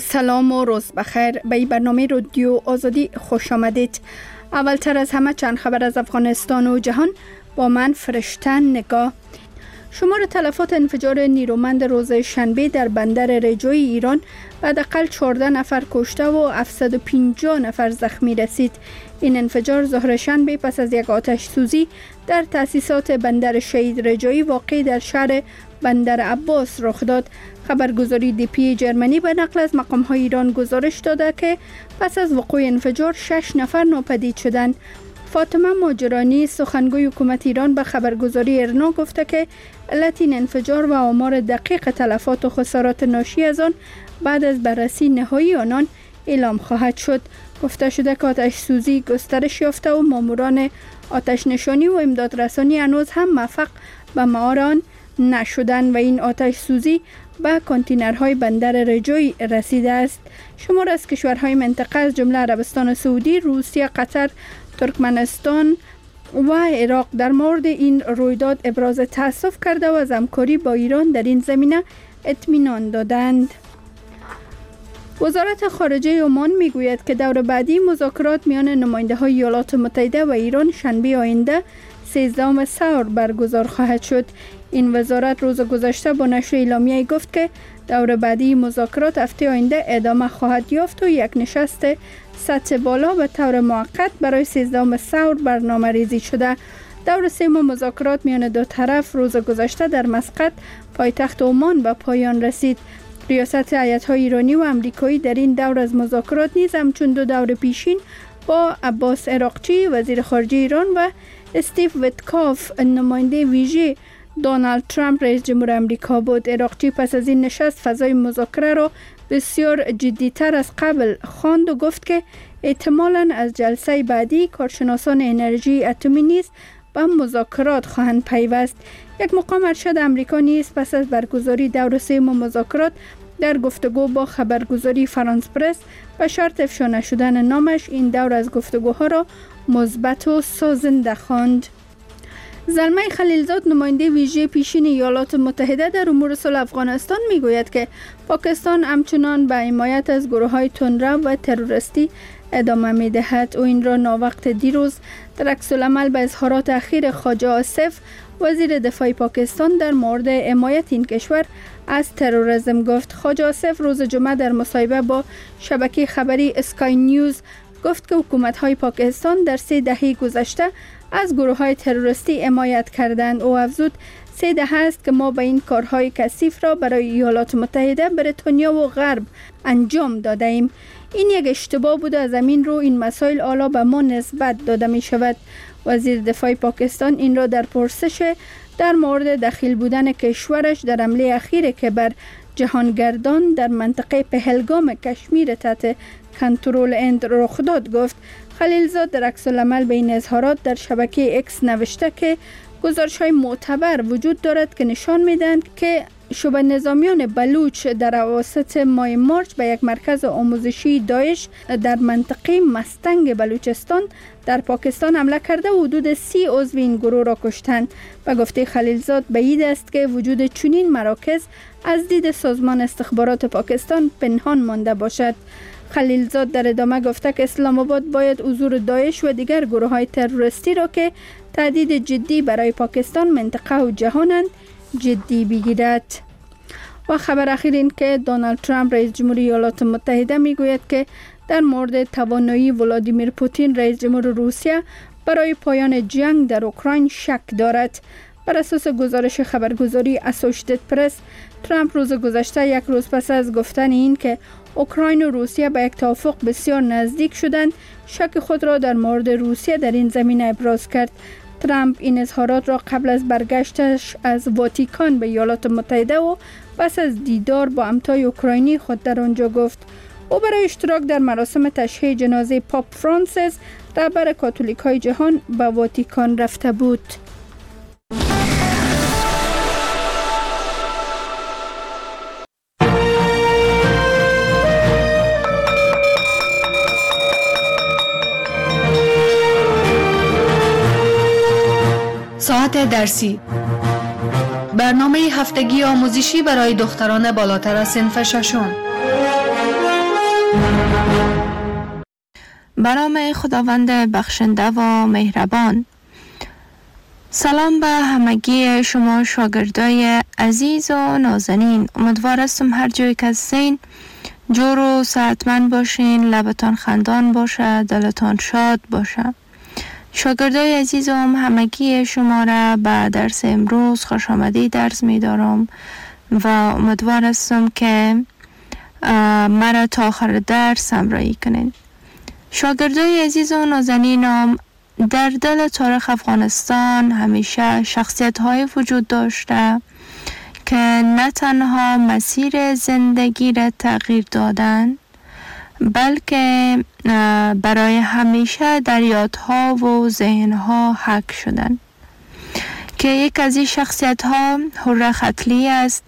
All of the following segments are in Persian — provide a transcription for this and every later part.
سلام و روز بخیر. به این برنامه رادیو آزادی خوش آمدید. اولتر از همه چند خبر از افغانستان و جهان با من فرشته نگاه. شمار تلفات انفجار نیرومند روز شنبه در بندر رجوی ایران به حداقل 14 نفر کشته و 750 نفر زخمی رسید. این انفجار ظهر شنبه پس از یک آتش سوزی در تأسیسات بندر شهید رجایی واقع در شهر بندر عباس رخ داد. خبرگزاری دیپی جرمنی به نقل از مقام‌های ایران گزارش داده که پس از وقوع انفجار 6 نفر ناپدید شدند. فاطمه ماجرانی سخنگوی حکومت ایران به خبرگزاری ارنا گفته که علت این انفجار و آمار دقیق تلفات و خسارات ناشی از آن بعد از بررسی نهایی آنان اعلام خواهد شد. گفته شده که آتش سوزی گسترش یافته و ماموران آتش نشانی و امداد رسانی هنوز هم موفق به مهار آن نشدند و این آتش سوزی به کانتینرهای بندر رجوی رسیده است. شمار از کشورهای منطقه از جمله عربستان سعودی، روسیه، قطر، ترکمنستان و عراق در مورد این رویداد ابراز تأسف کرده و از همکاری با ایران در این زمینه اطمینان دادند. وزارت خارجه عمان میگوید که دور بعدی مذاکرات میان نماینده‌های ایالات متحده و ایران شنبه آینده 13 سور برگزار خواهد شد. این وزارت روز گذشته با نشر اعلامیه گفت که دور بعدی مذاکرات هفته آینده ادامه خواهد یافت و یک نشست سطح بالا به طور موقت برای 13 سور برنامه ریزی شده. دور سوم مذاکرات میان دو طرف روز گذشته در مسقط پایتخت عمان به پایان رسید. ریاست هیئت‌های ایرانی و آمریکایی در این دور از مذاکرات نیز همچون دو دور پیشین با عباس عراقچی وزیر خارجه ایران و استیو ویتکاف نماینده ویژه دونالد ترامپ رئیس جمهور آمریکا بود. عراقچی پس از این نشست فضای مذاکره را بسیار جدی‌تر از قبل خواند و گفت که احتمالاً از جلسه بعدی کارشناسان انرژی اتمی نیز به مذاکرات خواهند پیوست. یک مقام ارشد آمریکا نیز پس از برگزاری دور سوم مذاکرات در گفتگو با خبرگزاری فرانس پرس به شرط افشا نشدن نامش این دور از گفتگوها را مثبت و سازنده خواند. زلمه خلیلزاد نماینده ویژه پیشین ایالات متحده در امور صلح افغانستان میگوید که پاکستان همچنان به حمایت از گروه‌های تندرو و تروریستی ادامه می‌دهد. او این را ناوقت دیروز در عکس‌العمل به اظهارات اخیر خواجه آصف وزیر دفاع پاکستان در مورد حمایت این کشور از تروریسم گفت. خواجه آصف روز جمعه در مصاحبه با شبکه خبری اسکای نیوز گفت که حکومت‌های پاکستان در 3 دهه گذشته از گروه‌های تروریستی حمایت کردند. او افزود 3 دهه است که ما به این کارهای کثیف را برای ایالات متحده، بریتانیا و غرب انجام داده ایم. این یک اشتباه بود. از همین رو این مسائل حالا به ما نسبت داده می شود. وزیر دفاع پاکستان این را در پرسش در مورد دخیل بودن کشورش در حمله اخیری که بر جهانگردان در منطقه پهلگام کشمیر تحت کنترل هند رخ داد گفت. خلیلزاد در عکس‌العمل به این اظهارات در شبکه اکس نوشته که گزارش‌های معتبر وجود دارد که نشان می‌دهند که شبه نظامیان بلوچ در اواسط ماه مارچ به یک مرکز آموزشی داعش در منطقه مستنگ بلوچستان در پاکستان حمله کرده و حدود 30 عضو این گروه را کشتند. به گفته خلیلزاد بعید است که وجود چنین مراکز از دید سازمان استخبارات پاکستان پنهان مانده باشد. خلیلزاد در ادامه گفته که اسلام آباد باید حضور داعش و دیگر گروه‌های تروریستی را که تهدید جدی برای پاکستان، منطقه و جهانند جدی بگیرد. و خبر اخیر این که دونالد ترامپ رئیس جمهور ایالات متحده میگوید که در مورد توانایی ولادیمیر پوتین رئیس جمهور روسیه برای پایان جنگ در اوکراین شک دارد. بر اساس گزارش خبرگزاری اسوشیتد پرس، ترامپ روز گذشته یک روز پس از گفتن این که اوکراین و روسیه به یک توافق بسیار نزدیک شدند، شک خود را در مورد روسیه در این زمینه ابراز کرد. ترامپ این اظهارات را قبل از برگشتش از واتیکان به ایالات متحده و پس از دیدار با همتای اوکراینی خود در آنجا گفت. او برای اشتراک در مراسم تشییع جنازه پاپ فرانسیس رهبر کاتولیک‌های جهان به واتیکان رفته بود. ساعت درسی، برنامه هفتگی آموزشی برای دختران بالاتر از صنف ششم. به نام خداوند بخشنده و مهربان. سلام به همگی شما شاگردای عزیز و نازنین. امیدوار هستم هر جایی که هستین جور و صحتمند باشین، لبتان خندان باشه، دلتان شاد باشه. شاگردای عزیزم، همگی شما را به درس امروز خوش آمدید درس می دارم و امیدوار هستم که مرا تا آخر درس همراهی کنین. شاگردای عزیز و نازنینم، در دل تاریخ افغانستان همیشه شخصیت های وجود داشته که نه تنها مسیر زندگی را تغییر دادن، بلکه برای همیشه در یادها و ذهنها حک شدن. که یک از این شخصیت ها حره ختلی است،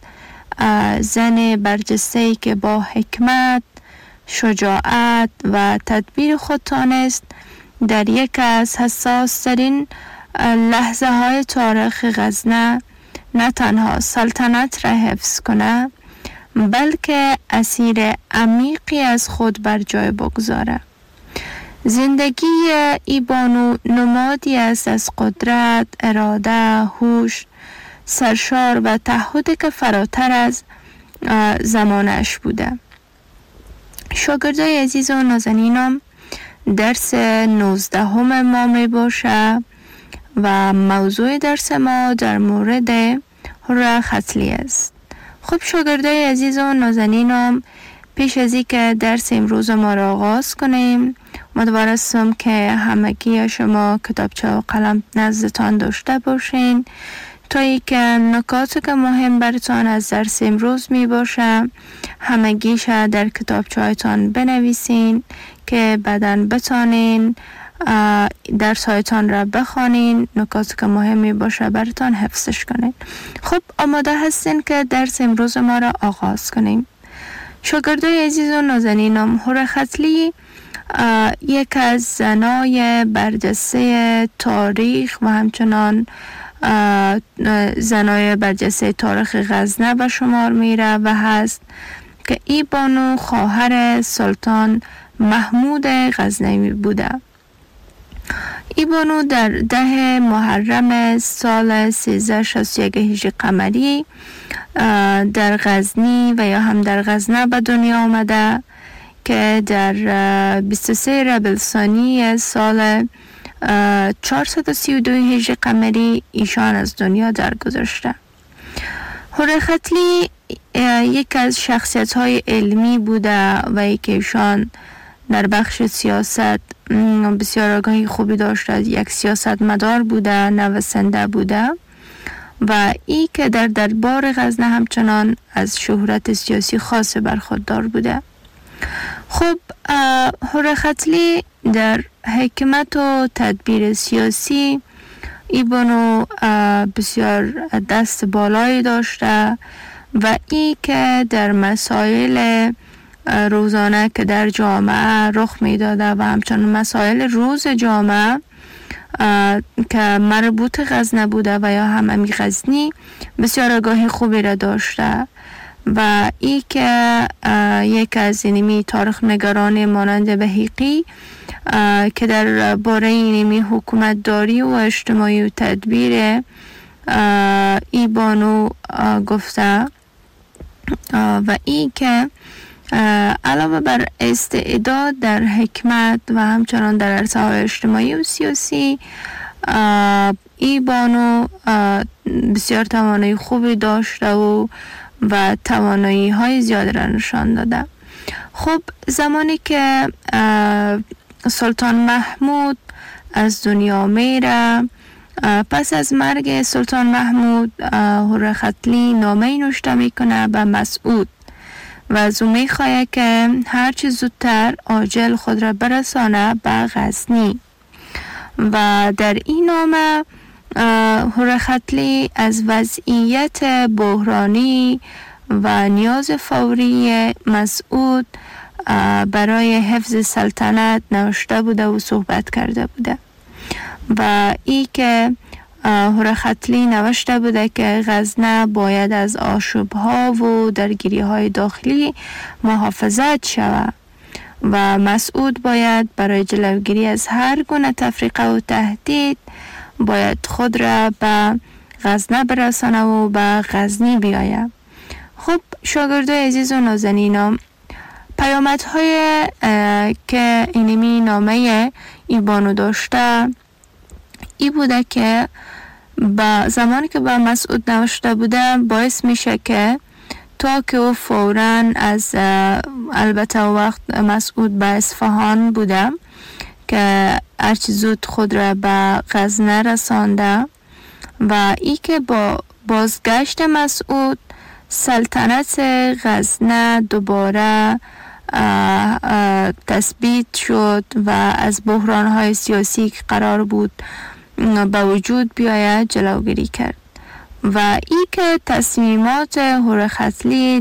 زن برجسته‌ای که با حکمت، شجاعت و تدبیر خود تانست در یک از حساس ترین لحظه های تاریخ غزنه نه تنها سلطنت را حفظ کنه، بلکه اسیر عمیقی از خود بر جای بگذاره. زندگی ای بانو نمادی است از قدرت، اراده، هوش، سرشار و تعهدی که فراتر از زمانش بوده. شاگردای عزیز و نازنینم، درس 19 ما می باشه و موضوع درس ما در مورد حره ختلی است. خب شاگردای عزیز و نازنینم، پیش از اینکه درس امروز ما را آغاز کنیم، امیدوار هستم که همگی شما کتابچه و قلم نزدتان داشته باشین تا اینکه نکاتی که مهم براتان از درس امروز می باشه همگیش در کتابچه هایتان بنویسین که بعداً بتانین درس هایتان را بخوانین، نکاتی که مهم می باشه براتان حفظش کنین. خب آماده هستین که درس امروز ما را آغاز کنیم. شاگردای عزیز و نازنینم، حره ختلی یک از زنای برجسته تاریخ و همچنان زنای برجسته تاریخ غزنه به شمار میره و هست که ای بانو خواهر سلطان محمود غزنوی بوده. ای بانو در 10 محرم سال 1361 هجری قمری در غزنی و یا هم در غزنه به دنیا آمده که در 23 ربیع الثانی سال 432 هجری قمری ایشان از دنیا درگذشته. حره ختلی یک از شخصیت های علمی بوده و ایشان در بخش سیاست بسیار آگاهی خوبی داشته، یک سیاست مدار بوده، نویسنده بوده و ای که در دربار غزنه همچنان از شهرت سیاسی خاص برخوردار بوده. خب حره ختلی در حکمت و تدبیر سیاسی ای بانو بسیار دست بالایی داشته و ای که در مسائل روزانه که در جامعه رخ می داده و همچنان مسائل روز جامعه که مربوط غزنه بوده و یا هممی غزنی بسیار آگاهی خوبی را داشته و ای که یک از اینمی تاریخ نگاران مانند بهیقی که در باره اینمی حکومت داری و اجتماعی و تدبیر ای بانو گفته و ای که علاوه بر استعداد در حکمت و همچنان در عرصه های اجتماعی و سیاسی ای بانو بسیار توانایی خوبی داشته و توانایی های زیاد را نشان داده. خب زمانی که سلطان محمود از دنیا میره، پس از مرگ سلطان محمود حره ختلی نامه نوشته میکنه به مسعود و از او میخواه که هرچی زودتر عاجل خود را برسانه به غزنی و در این نامه حره ختلی از وضعیت بحرانی و نیاز فوری مسعود برای حفظ سلطنت نوشته بوده و صحبت کرده بوده و ای که حره ختلی نوشته بوده که غزنه باید از آشوب‌ها و درگیری‌های داخلی محافظت شود و مسعود باید برای جلوگیری از هر گونه تفریقه و تهدید باید خود را به غزنه برسانه و به غزنی بیاید. خب شاگردای عزیز و نازنینم، پیامدهای که اینمی نامه ای بانو داشته ای بوده که با زمانی که با مسعود نوشته بوده باعث میشه که تا که او فوراً از البته وقت مسعود به اصفهان بوده که هرچی زود خود را به غزنه رسانده و ای که با بازگشت مسعود سلطنت غزنه دوباره تثبیت شد و از بحران‌های سیاسی که قرار بود به وجود بیاید جلوگیری کرد و ای که تصمیمات هورختلی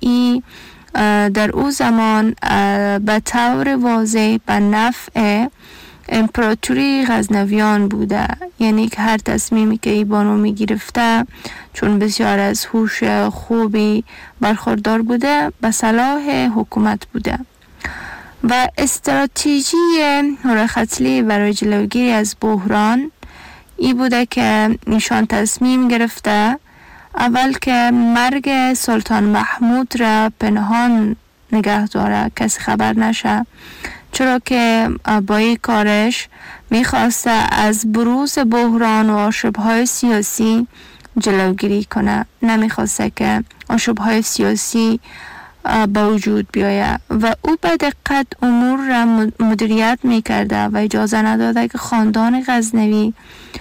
در او زمان به طور واضح به نفع امپراتوری غزنویان بوده، یعنی که هر تصمیمی که ای بانو می گرفته چون بسیار از هوش خوبی برخوردار بوده به صلاح حکومت بوده و استراتژی هورختلی برای جلوگیری از بحران ای بوده که ایشان تصمیم گرفته اول که مرگ سلطان محمود را پنهان نگه داره، کسی خبر نشه، چرا که با این کارش میخواسته از بروز بحران و آشوب‌های سیاسی جلوگیری کنه، نمیخواسته که آشوب‌های سیاسی به وجود بیاید و او به دقت امور را مدیریت میکرده و اجازه نداده که خاندان غزنوی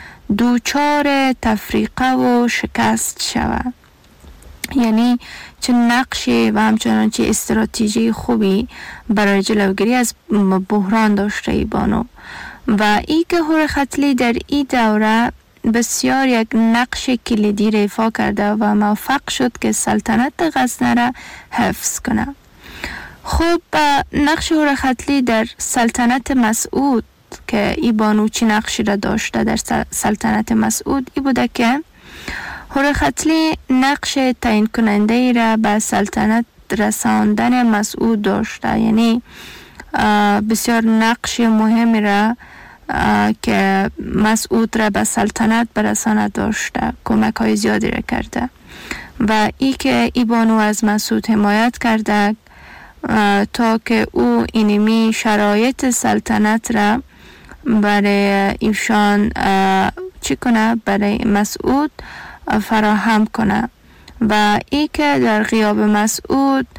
دوچار تفریقه و شکست شود. یعنی چه نقشی و همچنان چه استراتژی خوبی برای جلوگیری از بحران داشته ای بانو و ای که هورختلی در این دوره بسیار یک نقش کلیدی را ایفا کرده و موفق شد که سلطنت غزنه را حفظ کنه. خب نقش هورختلی در سلطنت مسعود که ای بانو چی نقشی را داشته در سلطنت مسعود ای بوده که هورختلی نقش تعیین کننده ای را به سلطنت رساندن مسعود داشته، یعنی بسیار نقش مهمی را که مسعود را به سلطنت برسانه داشته، کمک های زیادی را کرده و ای که ای بانو از مسعود حمایت کرده تا که او اینمی شرایط سلطنت را برای ایشان چی کنه، برای مسعود فراهم کنه و ای که در غیاب مسعود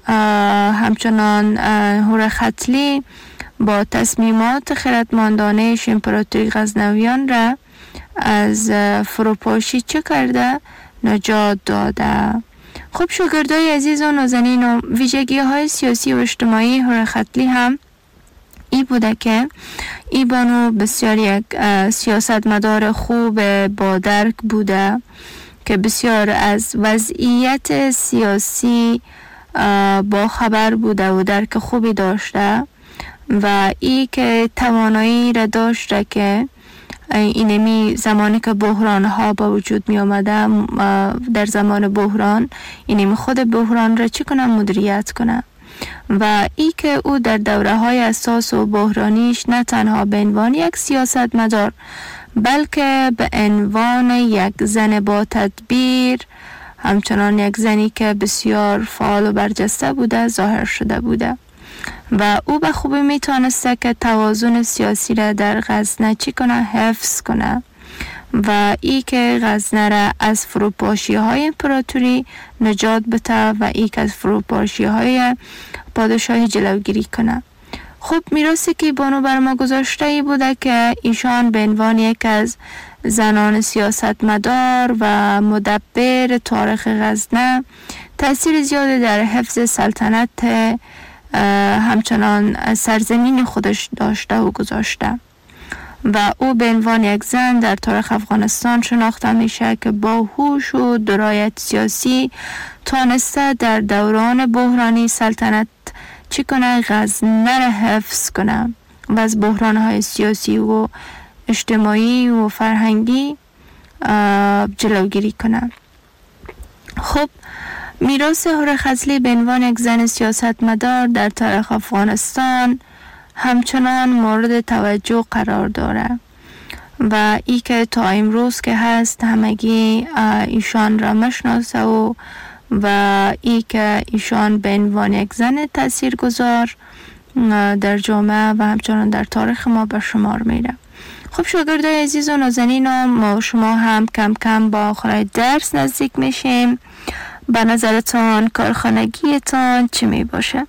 همچنان هورختلی با تصمیمات خردمندانه امپراتوری غزنویان را از فروپاشی چه کرده، نجات داده. خب شاگردای عزیز و نازنین، و ویژگی های سیاسی و اجتماعی هورختلی هم ای بوده که ای بانو بسیار یک سیاستمدار خوب با درک بوده که بسیار از وضعیت سیاسی با خبر بوده و درک خوبی داشته و ای که توانایی را داشته که اینمی زمانی که بحران ها با وجود می آمده در زمان بحران اینمی خود بحران را چی کنه، مدیریت کنه و ای که او در دوره های اساس و بحرانیش نه تنها به عنوان یک سیاستمدار بلکه به عنوان یک زن با تدبیر، همچنان یک زنی که بسیار فعال و برجسته بوده ظاهر شده بوده و او به خوبی میتونسته که توازن سیاسی را در غزنه چی کنه، حفظ کنه و ای که غزنه را از فروپاشی های امپراتوری نجات بده و ای که از فروپاشی های پادشاهی جلوگیری کنه. خب میراثی که بانو بر ما گذاشته ای بوده که ایشان به عنوان یک از زنان سیاستمدار و مدبر تاریخ غزنه تأثیر زیادی در حفظ سلطنت همچنان سرزمین خودش داشته و گذاشته و او به عنوان یک زن در تاریخ افغانستان شناخته میشه که با هوش و درایت سیاسی تانسته در دوران بحرانی سلطنت چی کنه، غزنه را حفظ کنه و از بحرانهای سیاسی و اجتماعی و فرهنگی جلوگیری کنه. خب میراث هوره خضلی به عنوان یک زن سیاستمدار در تاریخ افغانستان همچنان مورد توجه قرار داره و ای که تا امروز که هست همگی ایشان را مشناسه و ای که ایشان به عنوان یک زن تاثیرگذار در جامعه و همچنان در تاریخ ما به شمار میره. خب شاگردای عزیز و نازنین، ما شما هم کم کم با آخر درس نزدیک میشیم. به نظرتان کارخانگیتان چی می باشه؟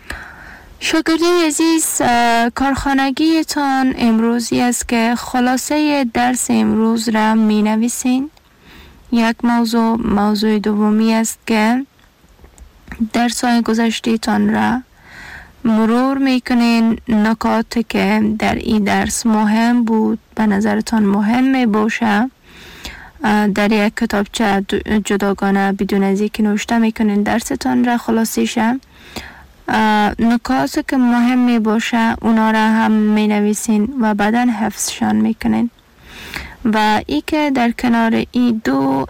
شاگردای عزیز، کارخانگیتان امروزی است که خلاصه درس امروز را می نویسین. یک موضوع دومی است که درس‌های گذشته‌تان را مرور میکنین. نکاتی که در این درس مهم بود به نظرتان مهم می باشه در یک کتابچه جداگانه بدون از اینکه نوشته میکنین درستان را خلاصیشه. نکاتی که مهم می باشه اونا را هم می نویسین و بعدا حفظشان میکنین. و ای که در کنار این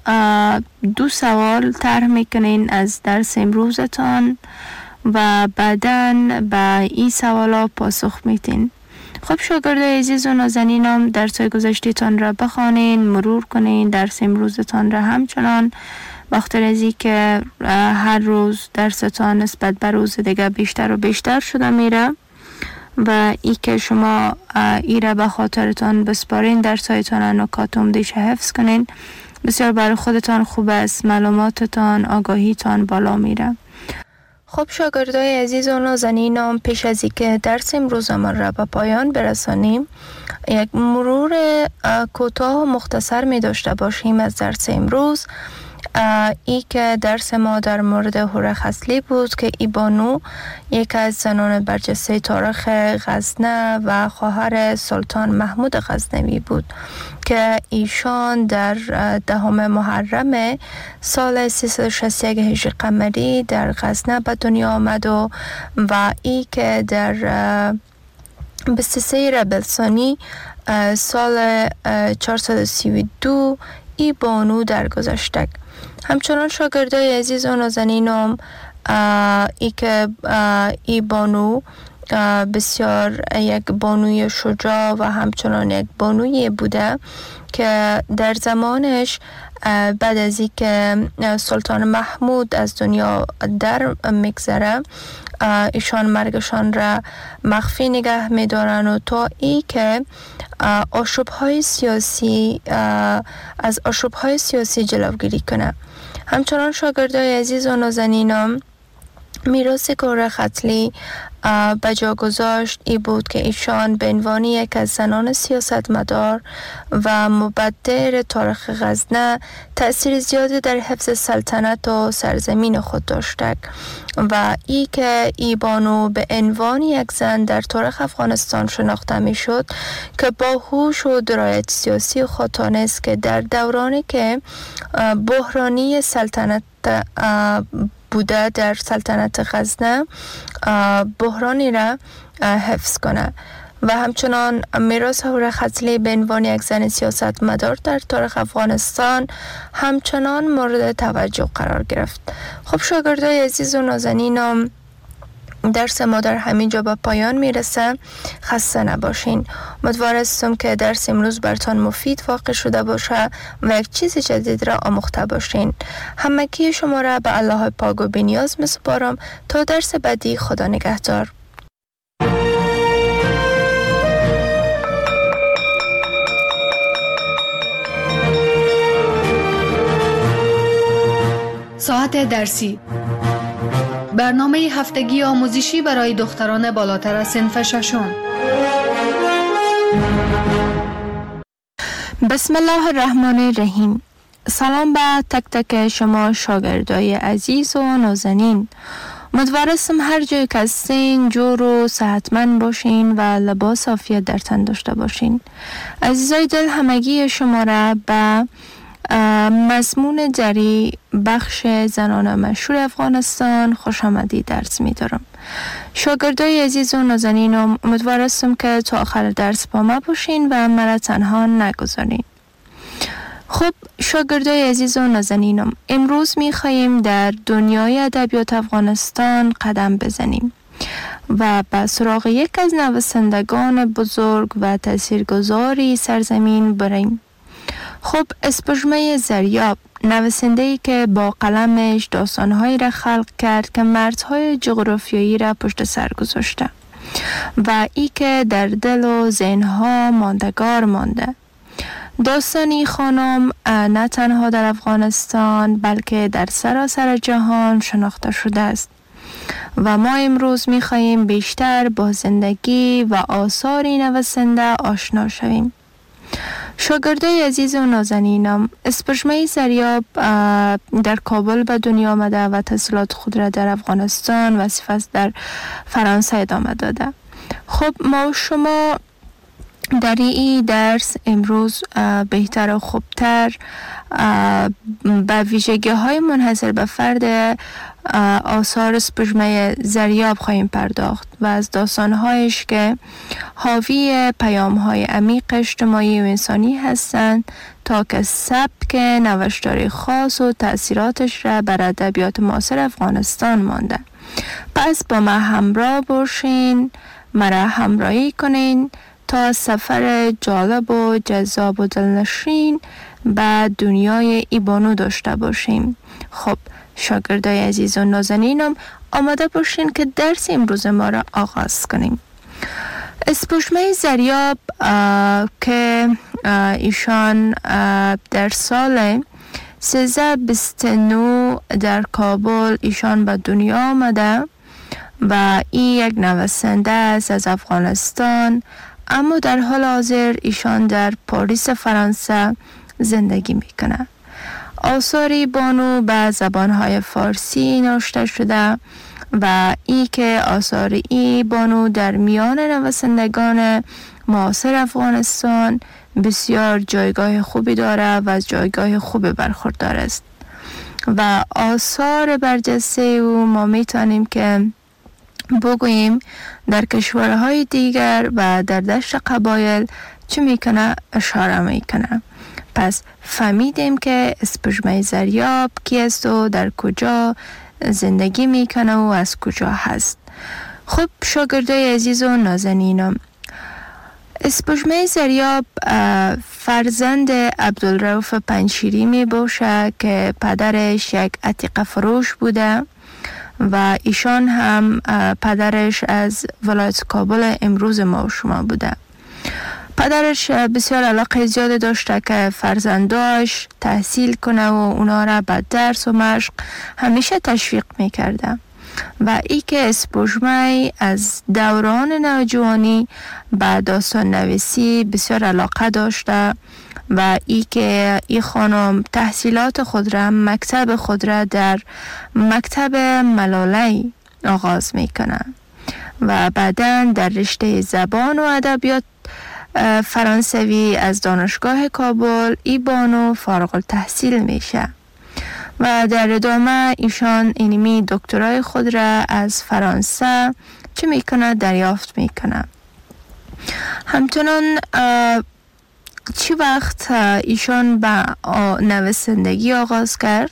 دو سوال طرح میکنین از درس امروزتان و بعداً به این سوالا پاسخ میتین. خب شاگردای عزیز و نازنینم، درس‌های گذشته‌تان را بخوانین، مرور کنین، درس امروزتان را همچنان بخاطر از این که هر روز درستان نسبت به روز دیگه بیشتر و بیشتر شده میره و ای که شما ای را به خاطرتان بسپارین، درس‌هایتان نکات عمده‌اش حفظ کنین، بسیار برای خودتان خوب است، معلوماتتان، آگاهیتان بالا میره. خب شاگردای عزیز و نازنینم، پیش از اینکه درس امروزمان را به پایان برسانیم، یک مرور کوتاه و مختصر می داشته باشیم از درس امروز. ای که درس ما در مورد هوره خضلی بود که ای بانو یک از زنان برجسته تاریخ غزنه و خواهر سلطان محمود غزنوی بود که ایشان در 10 محرم سال 361 هجری قمری در غزنه به دنیا آمد و ای که در 23 ربیع الثانی سال 432 ای بانو درگذشت. همچنان شاگردای عزیز و نازنینم، ای که ای بانو بسیار یک بانوی شجاع و همچنان یک بانوی بوده که در زمانش بعد از این که سلطان محمود از دنیا در میگذره، ایشان مرگشان را مخفی نگه میدارن و تا ای که آشوب‌های سیاسی از آشوب‌های سیاسی جلوگیری کنه. همچنان شاگردای عزیز و نازنینم، میراث هوره خضلی به جا گذاشت ای بود که ایشان به عنوان یک از زنان سیاستمدار و مبدر تاریخ غزنه تأثیر زیادی در حفظ سلطنت و سرزمین خود داشته و ای که ای بانو به عنوان یک زن در تاریخ افغانستان شناخته می شد که با هوش و درایت سیاسی خود تانست که در دورانی که بحرانی سلطنت بوده در سلطنت غزنه بحرانی را حفظ کنه و همچنان میراث هوره خضلی به عنوان یک زن سیاستمدار در تاریخ افغانستان همچنان مورد توجه قرار گرفت. خب شاگردای عزیز و نازنینم، درس ما در همین جا به پایان میرسه. خسته نباشین. امیدوارم که درس امروز براتون مفید واقع شده باشه و یک چیز جدید را آموخته باشین. همگی شما را به الله پاک و بی‌نیاز میسپارم تا درس بعدی. خدا نگهدار. ساعت درسی، برنامه هفتگی آموزشی برای دختران بالاتر از صنف ششم. بسم الله الرحمن الرحیم. سلام به تک تک شما شاگردای عزیز و نازنین. امیدوارم هر جای که هستین جور و صحتمند باشین و لباس عافیت در تن داشته باشین. عزیزای دل، همگی شما را به مضمون جری بخش زنان مشهور افغانستان خوش آمدید درس می دارم. شاگردای عزیز و نازنینم، امیدوارم که تا آخر درس با ما باشین و مرا تنها نگذارین. خب شاگردای عزیز و نازنینم، امروز می‌خواهیم در دنیای ادبیات افغانستان قدم بزنیم و به سراغ یک از نویسندگان بزرگ و تاثیرگذاری سرزمین بریم. خب اسپژمه زریاب، نویسنده‌ای که با قلمش داستان‌هایی را خلق کرد که مرزهای جغرافیایی را پشت سر گذاشته و ای که در دل و ذهن‌ها ماندگار مانده. داستانی خانم نه تنها در افغانستان بلکه در سراسر جهان شناخته شده است و ما امروز می‌خواهیم بیشتر با زندگی و آثار نویسنده آشنا شویم. شاگردای عزیز و نازنینم، اسپژمه زریاب در کابل به دنیا آمده و تحصیلات خود را در افغانستان و سپس در فرانسه ادامه داده. خب ما و شما در این درس امروز بهتر و خوبتر به ویژگی های منحصر به فرد آثار اسپژمه زریاب خواهیم پرداخت و از داستانهایش که حاوی پیام های عمیق اجتماعی و انسانی هستند تا که سبک نوشتاری خاص و تأثیراتش را بر ادبیات معاصر افغانستان مانده. پس با ما همراه باشین، مرا همراهی کنین تا سفر جالب و جذاب و دلنشین به دنیای ایبانو داشته باشیم. خب شاگردای عزیز و نازنینم، آماده باشین که درس امروز ما را آغاز کنیم. اسپژمه زریاب که ایشان در سال 1329 در کابل ایشان به دنیا آمده و این یک نویسنده است از افغانستان، اما در حال حاضر ایشان در پاریس فرانسه زندگی میکنه. آثاری بانو به زبانهای فارسی نوشته شده و ای که آثار ای بانو در میان نویسندگان معاصر افغانستان بسیار جایگاه خوبی داره و از جایگاه خوبی برخوردار است و آثار برجسته او ما میتونیم که بگوییم در کشورهای دیگر و در دشت قبایل چه میکنه اشاره میکنه. پس فهمیدیم که اسپژمه زریاب کی است و در کجا زندگی میکنه و از کجا هست. خب شاگردای عزیز و نازنینم، اسپژمه زریاب فرزند عبدالرؤوف پنجشیری می باشه که پدرش یک عتیقه فروش بوده و ایشان هم پدرش از ولایت کابل امروز ما و شما بوده. پدرش بسیار علاقه زیاد داشته که فرزنداش تحصیل کنه و اونا را به درس و مشق همیشه تشویق میکرده و ای که اسپژمه از دوران نوجوانی به داستان نویسی بسیار علاقه داشته و ای که ای خانم تحصیلات خود را، مکتب خود را در مکتب ملالی آغاز میکنه و بعداً در رشته زبان و ادبیات فرانسوی از دانشگاه کابل ای بانو فارغ التحصیل میشه و در ادامه ایشان اینمی دکترای خود را از فرانسه چه میکنه دریافت میکنه. همچنان چی وقت ایشان به نویسندگی آغاز کرد،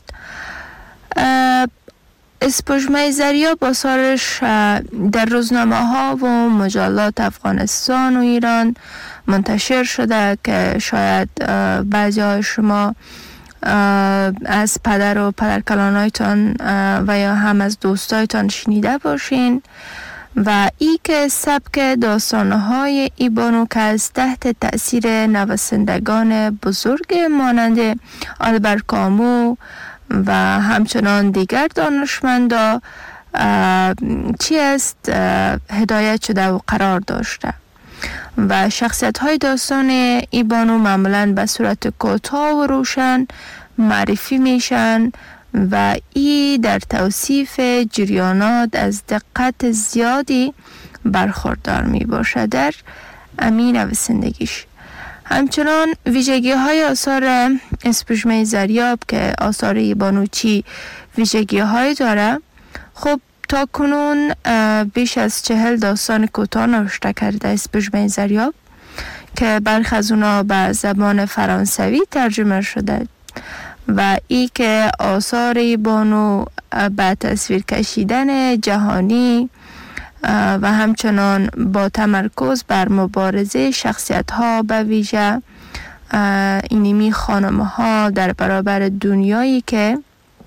اسپژمه زریاب آثارش در روزنامه ها و مجلات افغانستان و ایران منتشر شده که شاید بعضی های شما از پدر و پدرکلانایتان و یا هم از دوستایتان شنیده باشین و ای که سبک داستانهای ای بانو که از تحت تأثیر نویسندگان بزرگ مانند آلبر کامو و همچنان دیگر دانشمندا چی است هدایت شده و قرار داشته و شخصیت های داستان ای بانو معمولاً به صورت کوتاه و روشن معرفی میشن و ای در توصیف جریانات از دقت زیادی برخوردار می باشه در امین نویسندگیش. همچنان ویژگی های آثار اسپژمه زریاب که آثار ای بانو چی ویژگی های داره، خب تا کنون بیش از 40 داستان کوتاه نوشته کرده اسپژمه زریاب که برخی از اونا به زبان فرانسوی ترجمه شده و ای که آثار بانو به تصویر کشیدن جهانی و همچنان با تمرکز بر مبارزه شخصیت ها به ویژه اینمی خانم ها در برابر دنیایی که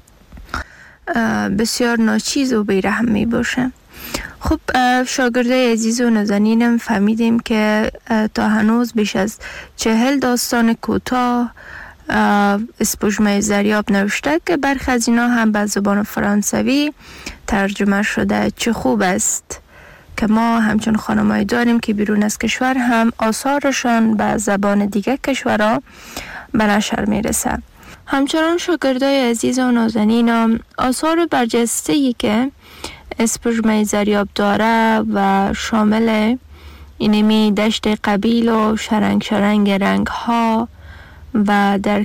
بسیار ناچیز و بیرحم می باشه. خب شاگردای عزیز و نازنینم فهمیدیم که تا هنوز بیش از 40 داستان کوتاه اسپوژمه زریاب نوشته که برخی از اینا هم به زبان فرانسوی ترجمه شده. چه خوب است که ما همچون خانمایی داریم که بیرون از کشور هم آثارشان به زبان دیگه کشورها به نشر میرسه. همچنان شاگردای عزیز و نازنینم آثار برجسته‌ای که اسپوژمه زریاب داره و شامل اینمی دشت قبیل و شرنگ رنگ ها و در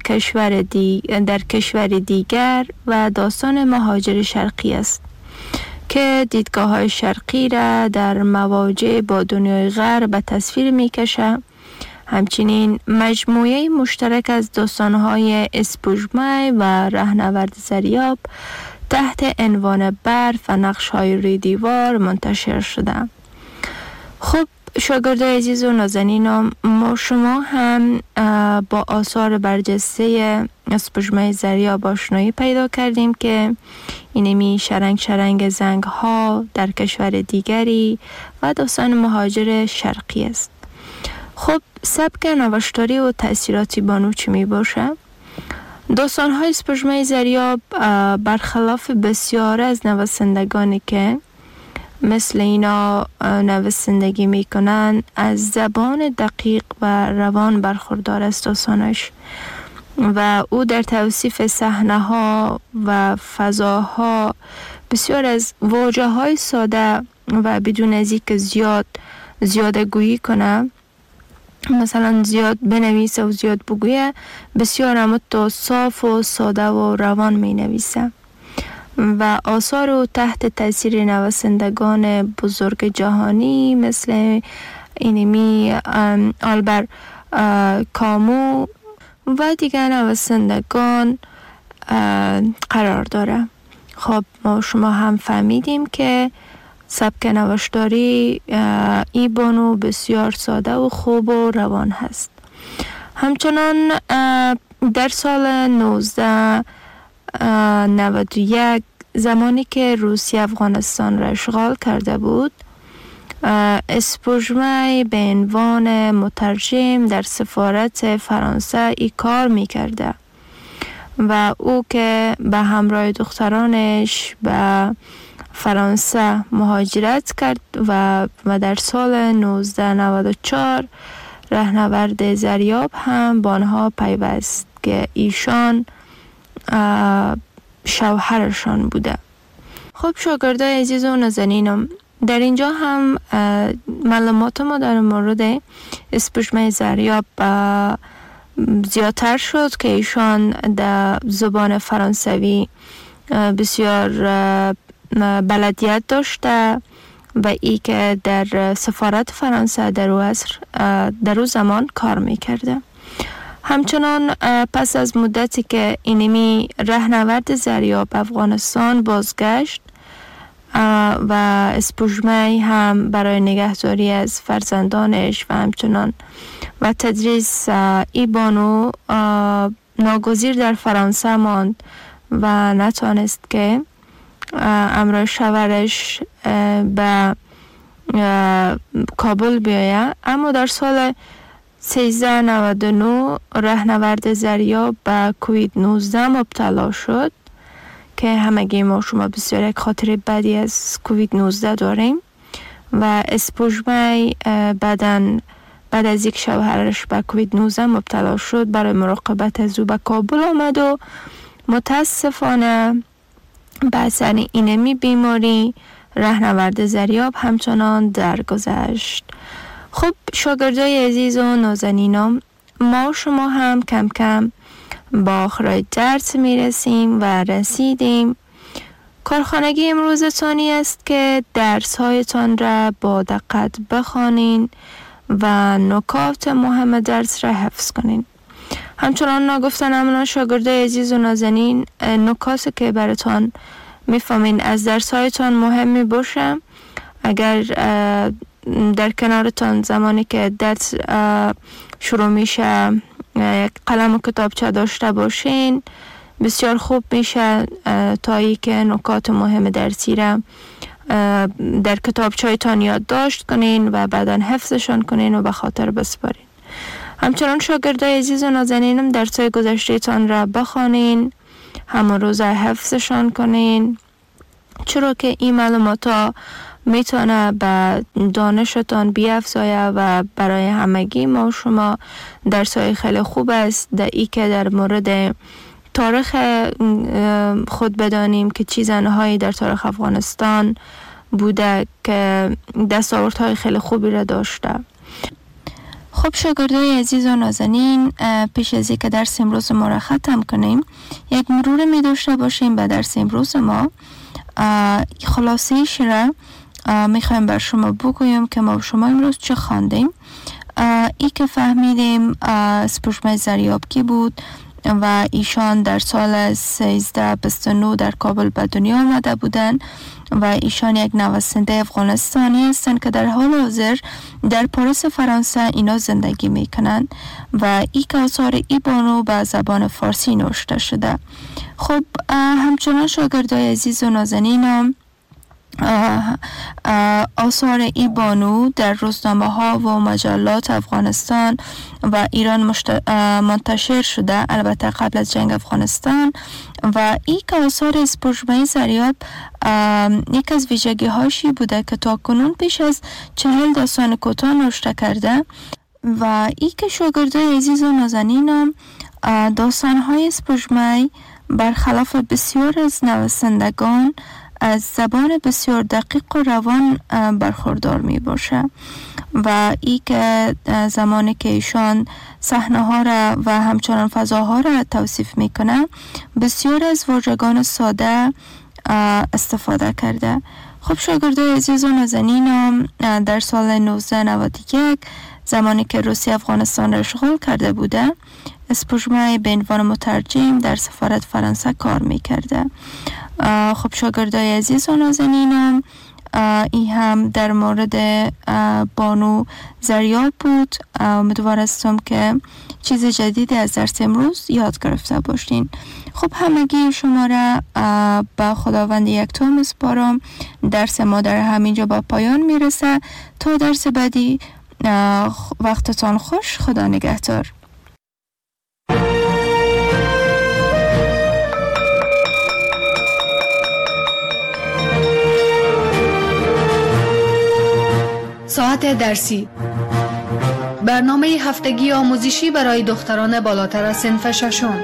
کشور دیگر و داستان مهاجر شرقی است که دیدگاه های شرقی را در مواجه با دنیای غرب به تصویر می کشه. همچنین مجموعه مشترک از داستان های اسپوژمه و رهنورد زریاب تحت عنوان برف و نقش های روی دیوار منتشر شده. خب شاگردای عزیز و نازنینم، ما شما هم با آثار برجسته اسپوژمه زریاب آشنایی پیدا کردیم که اینمی شرنگ زنگ ها در کشور دیگری و داستان مهاجر شرقی است. خب سبک نوشتاری و تأثیراتی بانو چی می باشه؟ داستان های اسپوژمه زریاب برخلاف بسیار از نویسندگانی که مثل اینا نویسندگی میکنن از زبان دقیق و روان برخوردار است داستانش و او در توصیف صحنه ها و فضاها بسیار از واژه های ساده و بدون از اینکه زیاده گویی کنه، مثلا زیاد بنویسه و زیاد بگویه، بسیار همون صاف و ساده و روان می نویسه و آثار او تحت تاثیر نویسندگان بزرگ جهانی مثل اینمی آلبر کامو و دیگر نویسندگان قرار داره. خب ما شما هم فهمیدیم که سبک نوشتاری ای بانو بسیار ساده و خوب و روان هست. همچنان در سال 1991 زمانی که روسیه افغانستان را اشغال کرده بود، اسپوژمه به عنوان مترجم در سفارت فرانسه ای کار میکرده و او که به همراه دخترانش به فرانسه مهاجرت کرد و در سال 1994 رهنورد زریاب هم با آنها پیوست که ایشان شوهرشان بوده. خب شاگردای عزیز و نازنینم، در اینجا هم معلومات ما در مورد اسپوژمه زریاب زیادتر شد که ایشان در زبان فرانسوی بسیار بلدیت داشته و ای که در سفارت فرانسه در او زمان کار میکرده. همچنان پس از مدتی که اینمی رهنورد زریاب افغانستان بازگشت و اسپوژمه هم برای نگهداری از فرزندانش و همچنان و تدریس ای بانو ناگزیر در فرانسه ماند و نتوانست که همراه شوهرش به کابل بیاید. اما در سال 1399 رهنورد زریاب به کووید 19 مبتلا شد که همگی ما شما بسیار یک خاطر بدی از کووید 19 داریم و اسپوژمه بعد از یک شوهرش به کووید 19 مبتلا شد برای مراقبت از او به کابل آمد و متاسفانه به اثر اینمی بیماری رهنورد زریاب همچنان درگذشت. خب شاگردای عزیز و نازنینم، ما شما هم کم کم با آخرای درس میرسیم و رسیدیم. کارخانگی امروزتانی است که درس هایتان را با دقت بخوانین و نکات مهم درس را حفظ کنین. همچنان نگفتن امنا شاگردای عزیز و نازنین، نکاتی که براتان میفهمین از درسایتان مهمی باشه. اگر در کنارتان زمانی که درس شروع میشه یک قلم و کتابچه داشته باشین بسیار خوب میشه تا ای که نکات مهم درسی را در کتابچه‌تان یادداشت کنین و بعداً حفظشان کنین و به خاطر بسپارین. همچنان شاگردای عزیز و نازنینم درسای گذشته‌تان را بخوانین، همون روز حفظشان کنین، چرا که این معلومات میتونه به دانشتان بیافزایه و برای همگی ما و شما درسای خیلی خوب است. در ای که در مورد تاریخ خود بدانیم که چه زنهایی در تاریخ افغانستان بوده که دستاوردهای خیلی خوبی را داشته. خب شاگردای عزیز و نازنین، پیش از اینکه درس امروز ما را ختم کنیم یک مرور می داشته باشیم به درس امروز ما. خلاصیش را میخوایم بر شما بگویم که ما شما امروز چه خواندیم. ای که فهمیدیم سپوږمۍ زریابکی بود و ایشان در سال 1329 در کابل به دنیا آمده بودند و ایشان یک نویسنده افغانستانی هستند که در حال حاضر در پاریس فرانسه اینا زندگی میکنند و ای که آثار ای بانو به زبان فارسی نوشته شده. خب همچنان شاگردای عزیز و نازنینم، آثار ای بانو در روزنامه ها و مجلات افغانستان و ایران منتشر شده، البته قبل از جنگ افغانستان. و ای که آثار سپوږمۍ زریاب یک از ویژگی هاشی بوده که تا کنون پیش از 40 داستان کوتاه نوشته کرده و ای که شاگردای عزیز و نازنینم داستان های سپوږمۍ برخلاف بسیار از نویسندگان از زبان بسیار دقیق و روان برخوردار می باشه و ای که زمانی که ایشان صحنه ها را و همچنان فضاها را توصیف می کنه بسیار از واژگان ساده استفاده کرده. خب شاگردای عزیز و نازنینم، در سال 1991 زمانی که روسیه افغانستان را اشغال کرده بوده، سپوږمۍ به عنوان مترجم در سفارت فرانسه کار میکرده. خب شاگردای عزیز و نازنینم، این هم در مورد بانو زریاب بود. امیدوار هستم که چیز جدیدی از درس امروز یاد گرفته باشین. خب همگی شما را به خداوند یکتا میسپارم. درس ما در همینجا به پایان میرسه. تا درس بعدی وقتتان خوش. خدا نگهدار. ساعت درسی، برنامه هفتگی آموزشی برای دختران بالاتر از صنف ششم.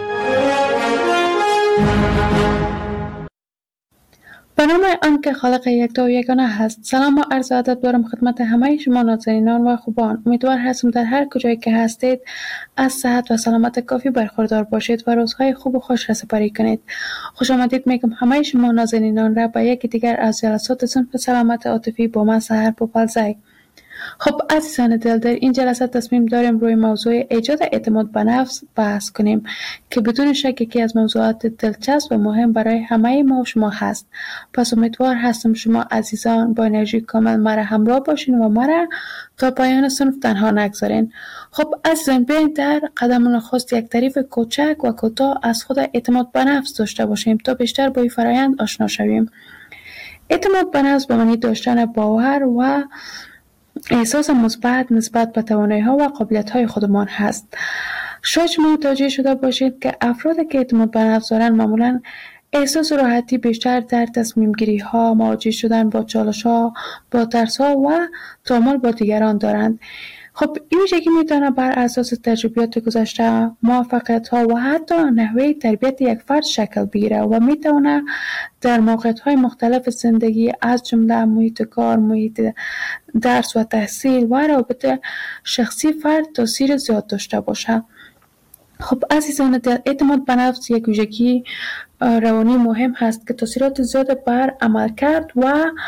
به نام آنکه خالق یکتا و یگانه هست. سلام و عرض ادب دارم خدمت همه شما نازنینان و خوبان. امیدوار هستم در هر کجایی که هستید از صحت و سلامت کافی برخوردار باشید و روزهای خوب و خوش را سپری کنید. خوش آمدید میگم همه شما نازنینان را به یکی دیگر از جلسات صنف سلامت عاطفی با من سحر پوپلزی. خب عزیزان دل، در این جلسه تصمیم داریم روی موضوع ایجاد اعتماد به نفس بحث کنیم که بدون شک یکی از موضوعات دلچسب و مهم برای همه ما و شما هست. پس امیدوار هستم شما عزیزان با انرژی کامل مرا همراه باشین و مرا تا پایان صنف تنها نگذارین. خب عزیزان، بیاین در قدم نخست یک تعریف کوچک و کوتاه از خود اعتماد به نفس داشته باشیم تا بیشتر با این فرآیند آشنا شویم. اعتماد به نفس به معنی داشتن باور و احساس مثبت نسبت به توانایی‌ها و قابلیت‌های خودمان هست. شاید شما متوجه شده باشید که افرادی که اعتماد به نفس دارند معمولاً احساس راحتی بیشتر در تصمیم گیری ها، مواجه شدن با چالش ها، با ترس ها و تعامل با دیگران دارند. خب این ویژگی میتونه بر اساس تجربیات گذشته، موفقیت ها و حتی نحوه تربیت یک فرد شکل بگیره و میتونه در موقعیت های مختلف زندگی از جمله محیط کار، محیط درس و تحصیل و روابط شخصی فرد تاثیر زیاد داشته باشه. خب عزیزان دل، اعتماد به نفس یک ویژگی روانی مهم هست که تاثیرات زیاد بر عملکرد و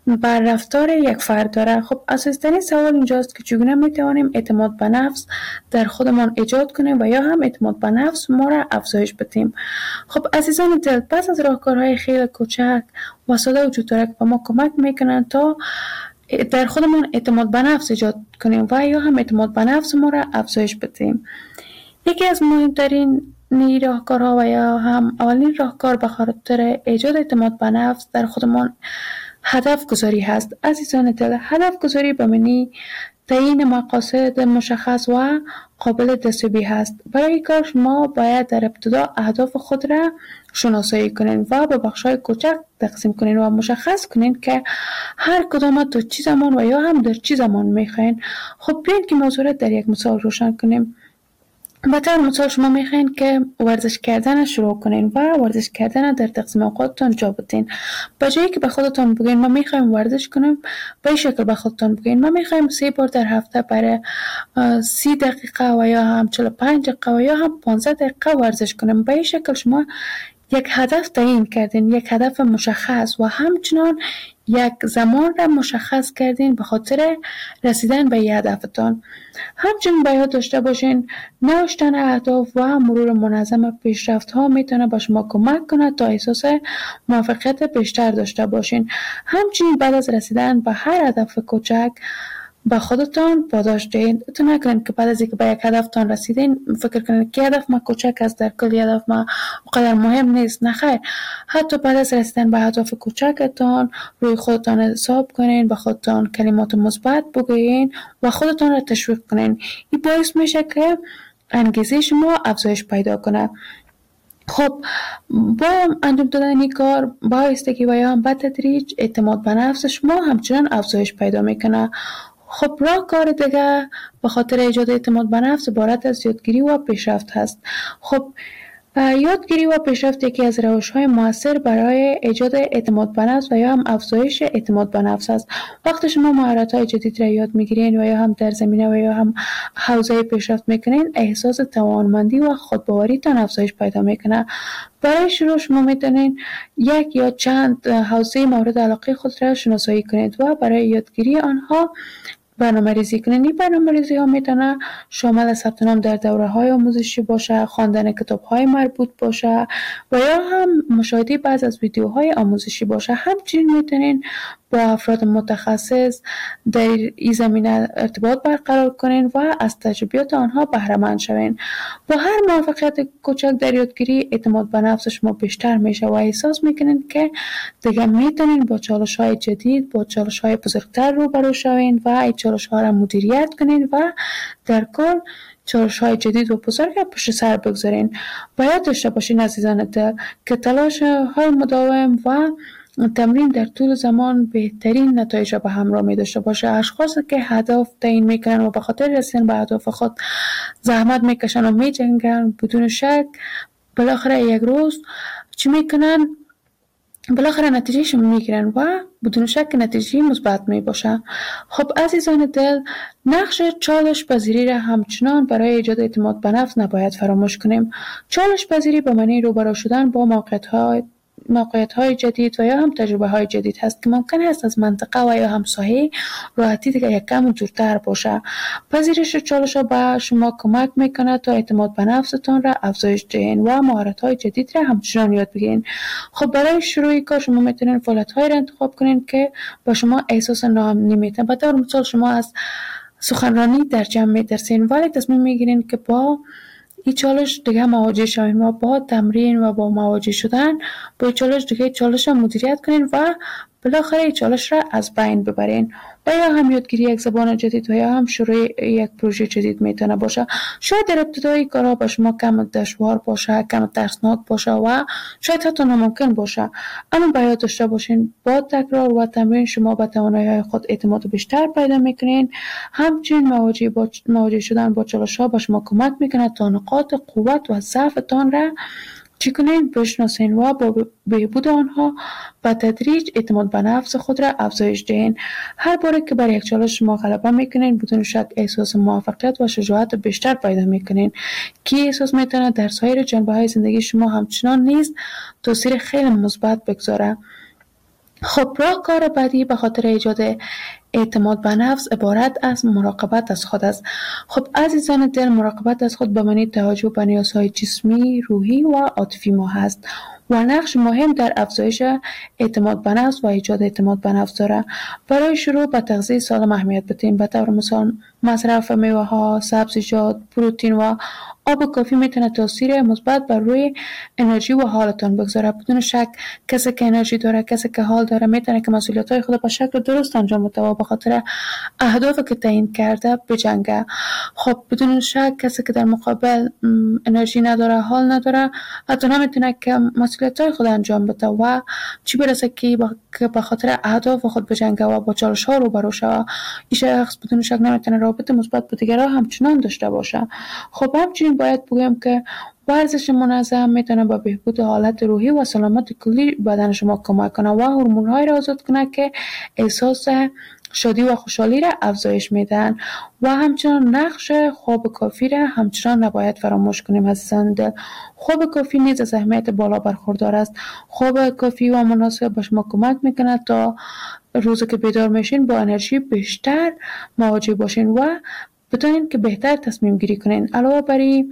بر رفتار یک فرد داره. خب اساسی‌ترین سوال اینجاست که چگونه میتوانیم اعتماد به نفس در خودمان ایجاد کنیم و یا هم اعتماد به نفس ما را افزایش بدیم. خب عزیزان دل، پس از راهکارهای خیلی کوچک و ساده وجود داره که به ما کمک میکنن تا در خودمان اعتماد به نفس ایجاد کنیم و یا هم اعتماد به نفس ما را افزایش بدیم. یکی از مهمترین راهکارها و یا هم اولین راهکار به خاطر ایجاد اعتماد به نفس در خودمان هدف گذاری هست. عزیزان دل، هدف گذاری به معنی تعیین مقاصد مشخص و قابل دستیابی هست. برای کار شما باید در ابتدا اهداف خود را شناسایی کنین و به بخش‌های کوچک تقسیم کنین و مشخص کنین که هر کدام تا چه زمان و یا هم در چه زمان میخواین. خب بیاین که موضوع را در یک مثال روشن کنیم. به طور مثال شما میخواین که ورزش کردن شروع کنین و ورزش کردن در تقسیم اوقاتتان جا بدین. به جایی که به خودتان بگین ما میخوایم ورزش کنیم، به این شکل به خودتان بگین ما میخوایم 3 بار در هفته برای 30 دقیقه و یا هم 45 دقیقه و یا هم 15 دقیقه ورزش کنیم. به این شکل شما یک هدف تعیین کردین، یک هدف مشخص و همچنان یک زمان را مشخص کردین به خاطر رسیدن به هدفتان. همچنین باید داشته باشین نوشتن اهداف و مرور منظم پیشرفت ها میتونه به شما کمک کنه تا احساس موفقیت بیشتر داشته باشین. همچنین بعد از رسیدن به هر هدف کوچک با خودتان پاداش دهید. تو نکنین که بعد از اینکه به یک هدفتان رسیدین فکر کنین که هدف ما کوچک است، در کل هدف ما اونقدر مهم نیست. نه خیر، حتی بعد از رسیدن به هدف کوچکتان روی خودتان حساب کنین، به خودتان کلمات مثبت بگویین و خودتان را تشویق کنین. این باعث میشه که انگیزه شما افزایش پیدا کنه. خب با انجام دادن این کار با آهستگی و یا هم به تدریج اعتماد به نفس شما همچنان افزایش پیدا میکنه. خب راهکار دیگه به خاطر ایجاد اعتماد به نفس عبارت از یادگیری و پیشرفت هست. خب یادگیری و پیشرفت یکی از روش‌های مؤثر برای ایجاد اعتماد به نفس و یا هم افزایش اعتماد به نفس است. وقتی شما مهارت‌های جدید را یاد می‌گیرین و یا هم در زمینه و یا هم حوزه پیشرفت می‌کنین، احساس توانمندی و خودباوریتان افزایش پیدا می‌کنه. برای شروع شما می‌تونین یک یا چند حوزه مورد علاقه خود را شناسایی کنید و برای یادگیری آنها برنامه‌ریزی کنین. این برنامه‌ریزی ها میتونه شامل ثبت نام در دوره‌های آموزشی باشه، خواندن کتاب‌های مربوط باشه و یا هم مشاهده بعضی از ویدیوهای آموزشی باشه. همچنین میتونین با افراد متخصص در این زمینه ارتباط برقرار کنین و از تجربیات آنها بهره مند شوین. با هر موفقیت کوچک در یادگیری اعتماد به نفس شما بیشتر میشه و احساس میکنین که دیگه میتونین با چالش‌های جدید، با چالش‌های بزرگتر روبرو شوین و این چالش‌ها را مدیریت کنین و در کل چالش‌های جدید و بزرگ پشت سر بگذارین. باید داشته باشین عزیزان دل که تلاش‌های مداوم و تمرین در طول زمان بهترین نتایج را به همراه می داشته باشه. اشخاصی که هدف تعیین میکنن و به خاطر رسیدن به اهداف خود زحمت میکشن و میجنگن، بدون شک بالاخره یک روز چی میکنن؟ بالاخره نتیجهش میگیرن و بدون شک نتیجه مثبت می باشه. خب عزیزان دل، نقش چالش پذیری را همچنان برای ایجاد اعتماد به نفس نباید فراموش کنیم. چالش پذیری به معنی روبرو شدن با موقعیت‌های جدید و یا هم تجربه‌های جدید هست که ممکن است از منطقه و یا هم ساحه راحتی دیگه یک کم دورتر باشه. پذیرش چالش‌ها به شما کمک میکنه تا اعتماد به نفستان را افزایش دهین و مهارت‌های جدید را همچنان یاد بگیرین. خب برای شروع کار شما میتونین فعالیت‌هایی را انتخاب کنین که با شما احساس ناامنی میده. به طور مثال شما از سخنرانی در جمع میترسین ولی تصمیم میگیرین که با این چالش دیگه مواجه شوین و با تمرین و با مواجه شدن با چالش دیگه چالش را مدیریت کنین و بالاخره این چالش را از بین ببرین. و یا هم یادگیری یک زبان جدید و یا هم شروع یک پروژه جدید میتونه باشه. شاید در ابتدای کارها با شما کم دشوار باشه، کم ترسناک باشه و شاید حتی ناممکن باشه، اما باید داشته باشین با تکرار و تمرین شما به توانایی‌های خود اعتماد بیشتر پیدا میکنین. همچنین مواجه شدن با چالش‌ها به شما کمک میکنه تا نقاط قوت و ضعفتان را چی کنین؟ بشناسین و با بهبود آنها به تدریج اعتماد به نفس خود را افزایش دهین. هر باره که بر یک چالش شما غلبه میکنین بدون شک احساس موفقیت و شجاعت بیشتر پیدا میکنین که احساس میتونه در سایر جنبه‌های زندگی شما همچنان نیز تاثیر خیلی مثبت بگذاره. خب راهکار بعدی به خاطر ایجاد اعتماد به نفس عبارت از مراقبت از خود است. خب عزیزان دل، مراقبت از خود به معنی توجه به نیازهای جسمی، روحی و عاطفی ما هست و نقش مهم در افزایش اعتماد به نفس و ایجاد اعتماد به نفس داره. برای شروع به تغذیه سالم اهمیت بدیم. به طور مثال مصرف میوه ها، سبزیجات، پروتئین و آب کافی میتونه تاثیر مثبت بر روی انرژی و حالتان بگذاره. بدون شک کسی که انرژی داره، کسی که حال داره، میتونه که مسئولیت‌های خود به شکل درست انجام بده و به خاطر اهدافی که تعیین کرده بجنگه. خب بدون شک کسی که در مقابل انرژی نداره، حال نداره، حتی نمیتونه که مسئولیت‌های خود انجام بده و چی برسه که به خاطر اهداف خود بجنگه و با چالش‌ها روبرو شه. این شخص بدون شک نمیتونه رابطه مثبت با دیگران همچنان داشته باشه. خب همچنین باید بگویم که ورزش منظم میتونه به بهبود حالت روحی و سلامت کلی بدن شما کمک کنه و هورمون‌های را آزاد کنه که احساس شادی و خوشحالی را افزایش میدن و همچنان نقش خواب کافی را همچنان نباید فراموش کنیم عزیزان دل. خواب کافی نیز از اهمیت بالا برخوردار است. خواب کافی و مناسب به شما کمک میکنه تا روزی که بیدار میشین با انرژی بیشتر مواجه باشین و بتونین که بهتر تصمیم گیری کنین. علاوه بر این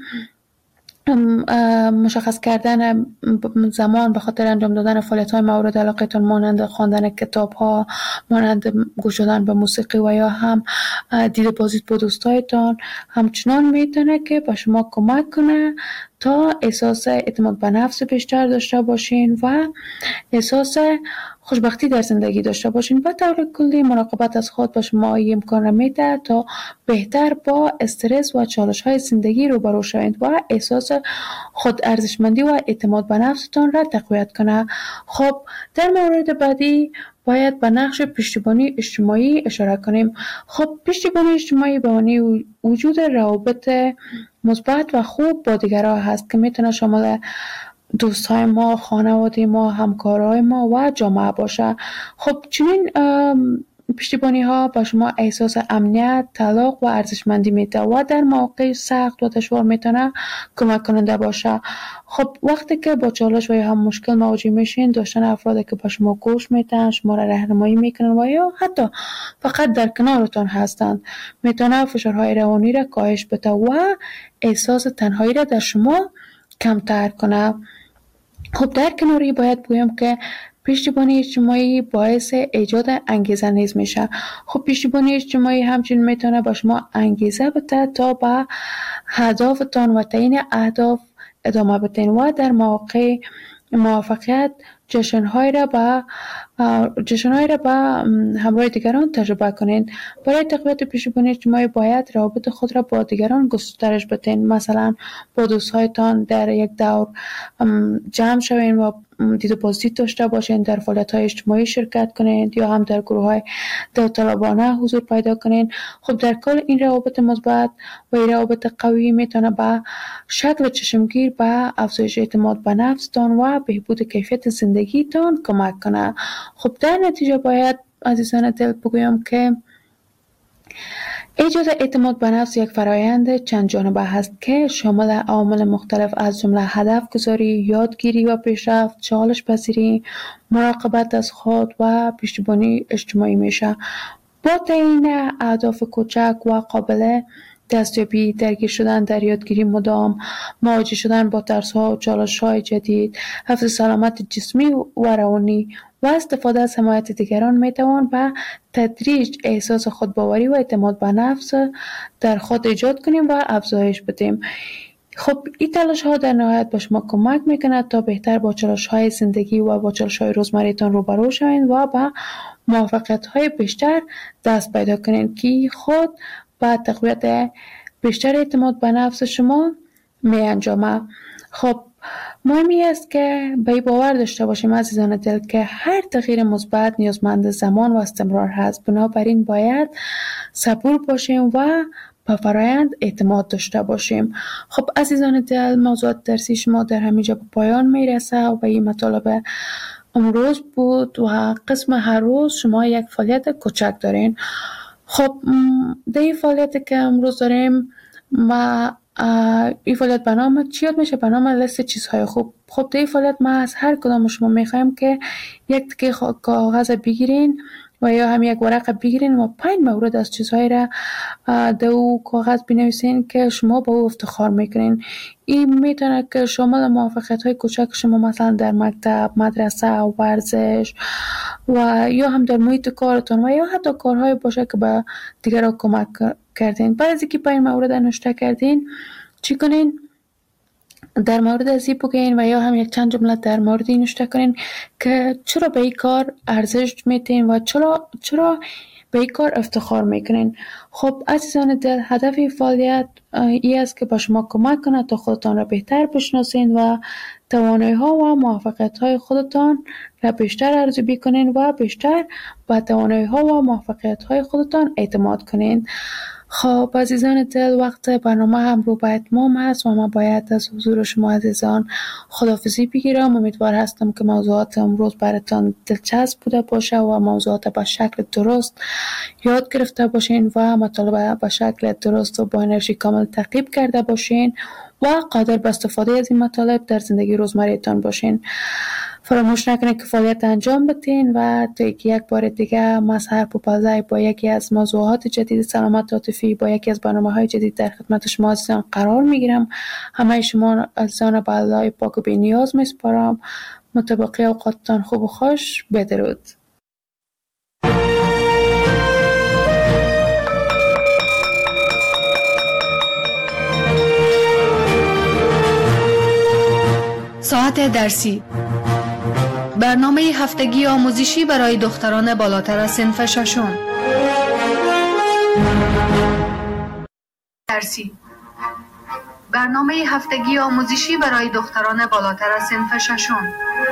مشخص کردن زمان به خاطر انجام دادن فعالیت‌های مورد علاقتان مانند خواندن کتاب‌ها، مانند گوش دادن به موسیقی و یا هم دید بازدید با دوستایتان همچنان میتونه که به شما کمک کنه تا احساس اعتماد به نفس بیشتر داشته باشین و احساس خوشبختی در زندگی داشته باشین. به طور کلی مراقبت از خود به شما امکان میده تا بهتر با استرس و چالش‌های زندگی روبرو شوید و احساس خود ارزشمندی و اعتماد به نفستان را تقویت کنه. خب در مورد بعدی باید به نقش پشتیبانی اجتماعی اشاره کنیم. خب پشتیبانی اجتماعی به معنی وجود روابط مثبت و خوب با دیگران هست که میتونه شامل دوستای ما، خانواده ما، همکارای ما و جامعه باشه. خب چنین پشتیبانی ها به شما احساس امنیت، تعلق و ارزشمندی میده و در مواقع سخت و دشوار میتونه کمک کننده باشه. خب وقتی که با چالش و یا هم مشکل مواجه میشین، داشتن افرادی که به شما گوش میدن، شما را راهنمایی میکنن و یا حتی فقط در کنارتان هستند میتونه فشارهای روانی را کاهش بده و احساس تنهایی را در شما کمتر کنه. خب در کناری باید بگویم که پشتیبانی اجتماعی باعث ایجاد انگیزه نیز میشه. خب پشتیبانی اجتماعی همچنین میتونه با شما انگیزه بده تا به هدفتان و تعیین اهداف ادامه بدین و در مواقع موفقیت جشن‌های را به همراه دیگران تجربه کنین. برای تقویت پشتیبانی اجتماعی باید روابط خود را با دیگران گسترش بدین. مثلا با دوستهایتان در یک دور جمع شوین و دید بازدید داشته باشین، در فعالیت‌های اجتماعی شرکت کنین یا هم در گروه‌های داوطلبانه حضور پیدا کنین. خب در کل این روابط مثبت و این روابط قوی میتونه به شکل چشمگیر به افزایش اعتماد به نفستان و بهبود کیفیت زندگیتان کمک کنه. خب در نتیجه باید عزیزان دل بگویم که ایجاد اعتماد به نفس یک فرایند چند جانبه هست که شامل عوامل مختلف از جمله هدف گذاری، یادگیری و پیشرفت، چالش پذیری، مراقبت از خود و پشتیبانی اجتماعی میشه. با تعیین اهداف کوچک و قابل دستیابی، درگیر شدن در یادگیری مدام، مواجه شدن با ترس‌ها و چالش‌های جدید، حفظ سلامت جسمی و روانی و استفاده از حمایت دیگران میتوان به تدریج احساس خودباوری و اعتماد به نفس در خود ایجاد کنیم و افزایش بدیم. خب این تلاش ها در نهایت به شما کمک میکنه تا بهتر با چالش های زندگی و با چالش های روزمره‌تان روبرو شوین و با موفقیت های بیشتر دست پیدا کنین که خود با تقویت بیشتر اعتماد به نفس شما می انجامه. خب مهمی است که به باور داشته باشیم عزیزان دل که هر تغییر مثبت نیازمند زمان و استمرار هست. بنابراین باید صبور باشیم و به فرایند اعتماد داشته باشیم. خب عزیزان دل، موضوعات درسی شما در همینجا به پایان میرسه و این مطالب امروز بود و قسم هر روز شما یک فعالیت کوچک دارین. خب در این فعالیتی که امروز داریم و این فعالیت به نام چی یاد میشه؟ به نام لیست چیزهای خوب. خب در این فعالیت ما از هر کدام شما میخوایم که یک تکه کاغذ بگیرین و یا هم یک ورق بگیرین و 5 مورد از چیزهایی را در او کاغذ بنویسین که شما با او افتخار میکنین. این میتونه که شامل موفقیت های کوچک شما مثلا در مکتب، مدرسه، ورزش و یا هم در محیط کارتون و یا حتی کارهای باشه که به دیگران کمک کردین. بعد از اینکه 5 مورد نوشته کردین چی کنین؟ در مورد از این بگین و یا هم یک چند جمله در مورد این نوشته کنین که چرا به این کار ارزش میتین و چرا به این کار افتخار میکنین. خب عزیزان دل، هدف این فعالیت این است که با شما کمک کنه تا خودتان را بهتر بشناسین و توانایی ها و موفقیت های خودتان را بیشتر ارزیابی کنین و بیشتر به توانایی ها و موفقیت های خودتان اعتماد کنین. خب عزیزان دل، وقت برنامه هم رو به اتمام است و من باید از حضور شما عزیزان خداحافظی بگیرم. امیدوار هستم که موضوعات امروز براتان دلچسب بوده باشه و موضوعات به شکل درست یاد گرفته باشین و مطالب به شکل درست و با انرژی کامل تعقیب کرده باشین و قادر به استفاده از این مطالب در زندگی روزمره‌تان باشین. فراموش نکنید که فعالیت انجام بدین و تا یک بار دیگه من سحر پوپلزی با یکی از موضوعات جدید سلامت عاطفی با یکی از برنامه‌های جدید در خدمت شما عزیزان قرار میگیرم. همه شما عزیزان به الله پاک و بی نیاز میسپارم. مطابق اوقاتتان خوب و خوش. بدرود. ساعت درسی، برنامه هفتگی آموزشی برای دختران بالاتر از صنف ششم. درسی، برنامه هفتگی آموزشی برای دختران بالاتر از صنف ششم.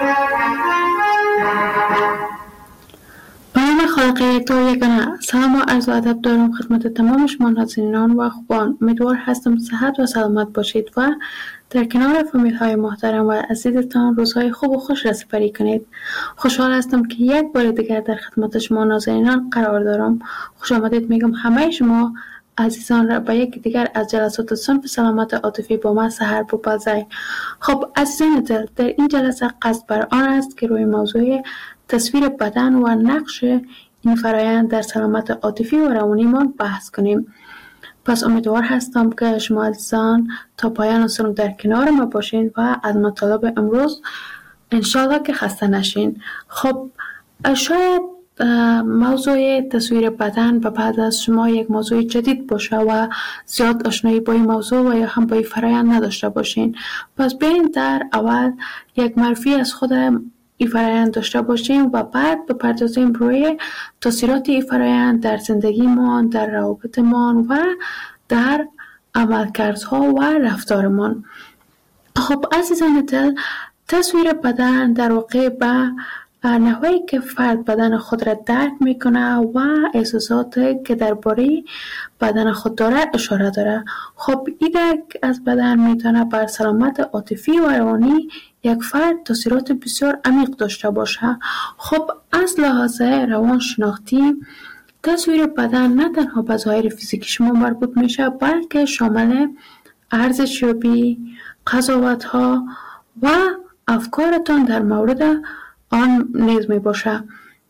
برنامه خالق یک دو یگانه. سلام و عرض و ادب دارم خدمت تمام شما ناظرینان و خوبان. امیدوار هستم صحت و سلامت باشید و در کنار فامیل های محترم و عزیزتان روزهای خوب و خوش را سپری کنید. خوشحال هستم که یک بار دیگر در خدمت شما ناظرینان قرار دارم. خوش آمدید میگم همه شما عزیزان را به یک دیگر از جلسات صنف سلامت عاطفی با من سحر پوپلزی. خب عزیزان دل، در این جلسه قصد بر آن است که روی موضوع تصویر بدن و نقش این فرایند در سلامت عاطفی و روانیمان بحث کنیم. پس امیدوار هستم که شما عزیزان تا پایان سنو در کنار ما باشین و از مطالب امروز انشالله که خسته نشین. خب شاید موضوع تصویر بدن و بعد از شما یک موضوع جدید باشه و زیاد آشنایی با این موضوع و یا هم با این فرایند نداشته باشین. پس بیاین در اول یک معرفی از خود این فرایند داشته باشیم و بعد بپردازیم روی تاثیرات این فرایند در زندگیمان، در روابطمان و در عملکردها و رفتارمان. خب عزیزان دل، تصویر بدن در واقع به نحوی که فرد بدن خود را درک میکنه و احساسات که درباره بدن خود داره اشاره داره. خب این درک از بدن میتونه بر سلامت عاطفی و روانی یک فرد تاثیرات بسیار عمیق داشته باشه. خب از لحاظ روانشناختی تصویر بدن نه تنها به ظاهر فیزیکی شما مربوط میشه بلکه شامل ارزشیابی، قضاوت‌ها و افکارتان در مورد آن نیز می باشه.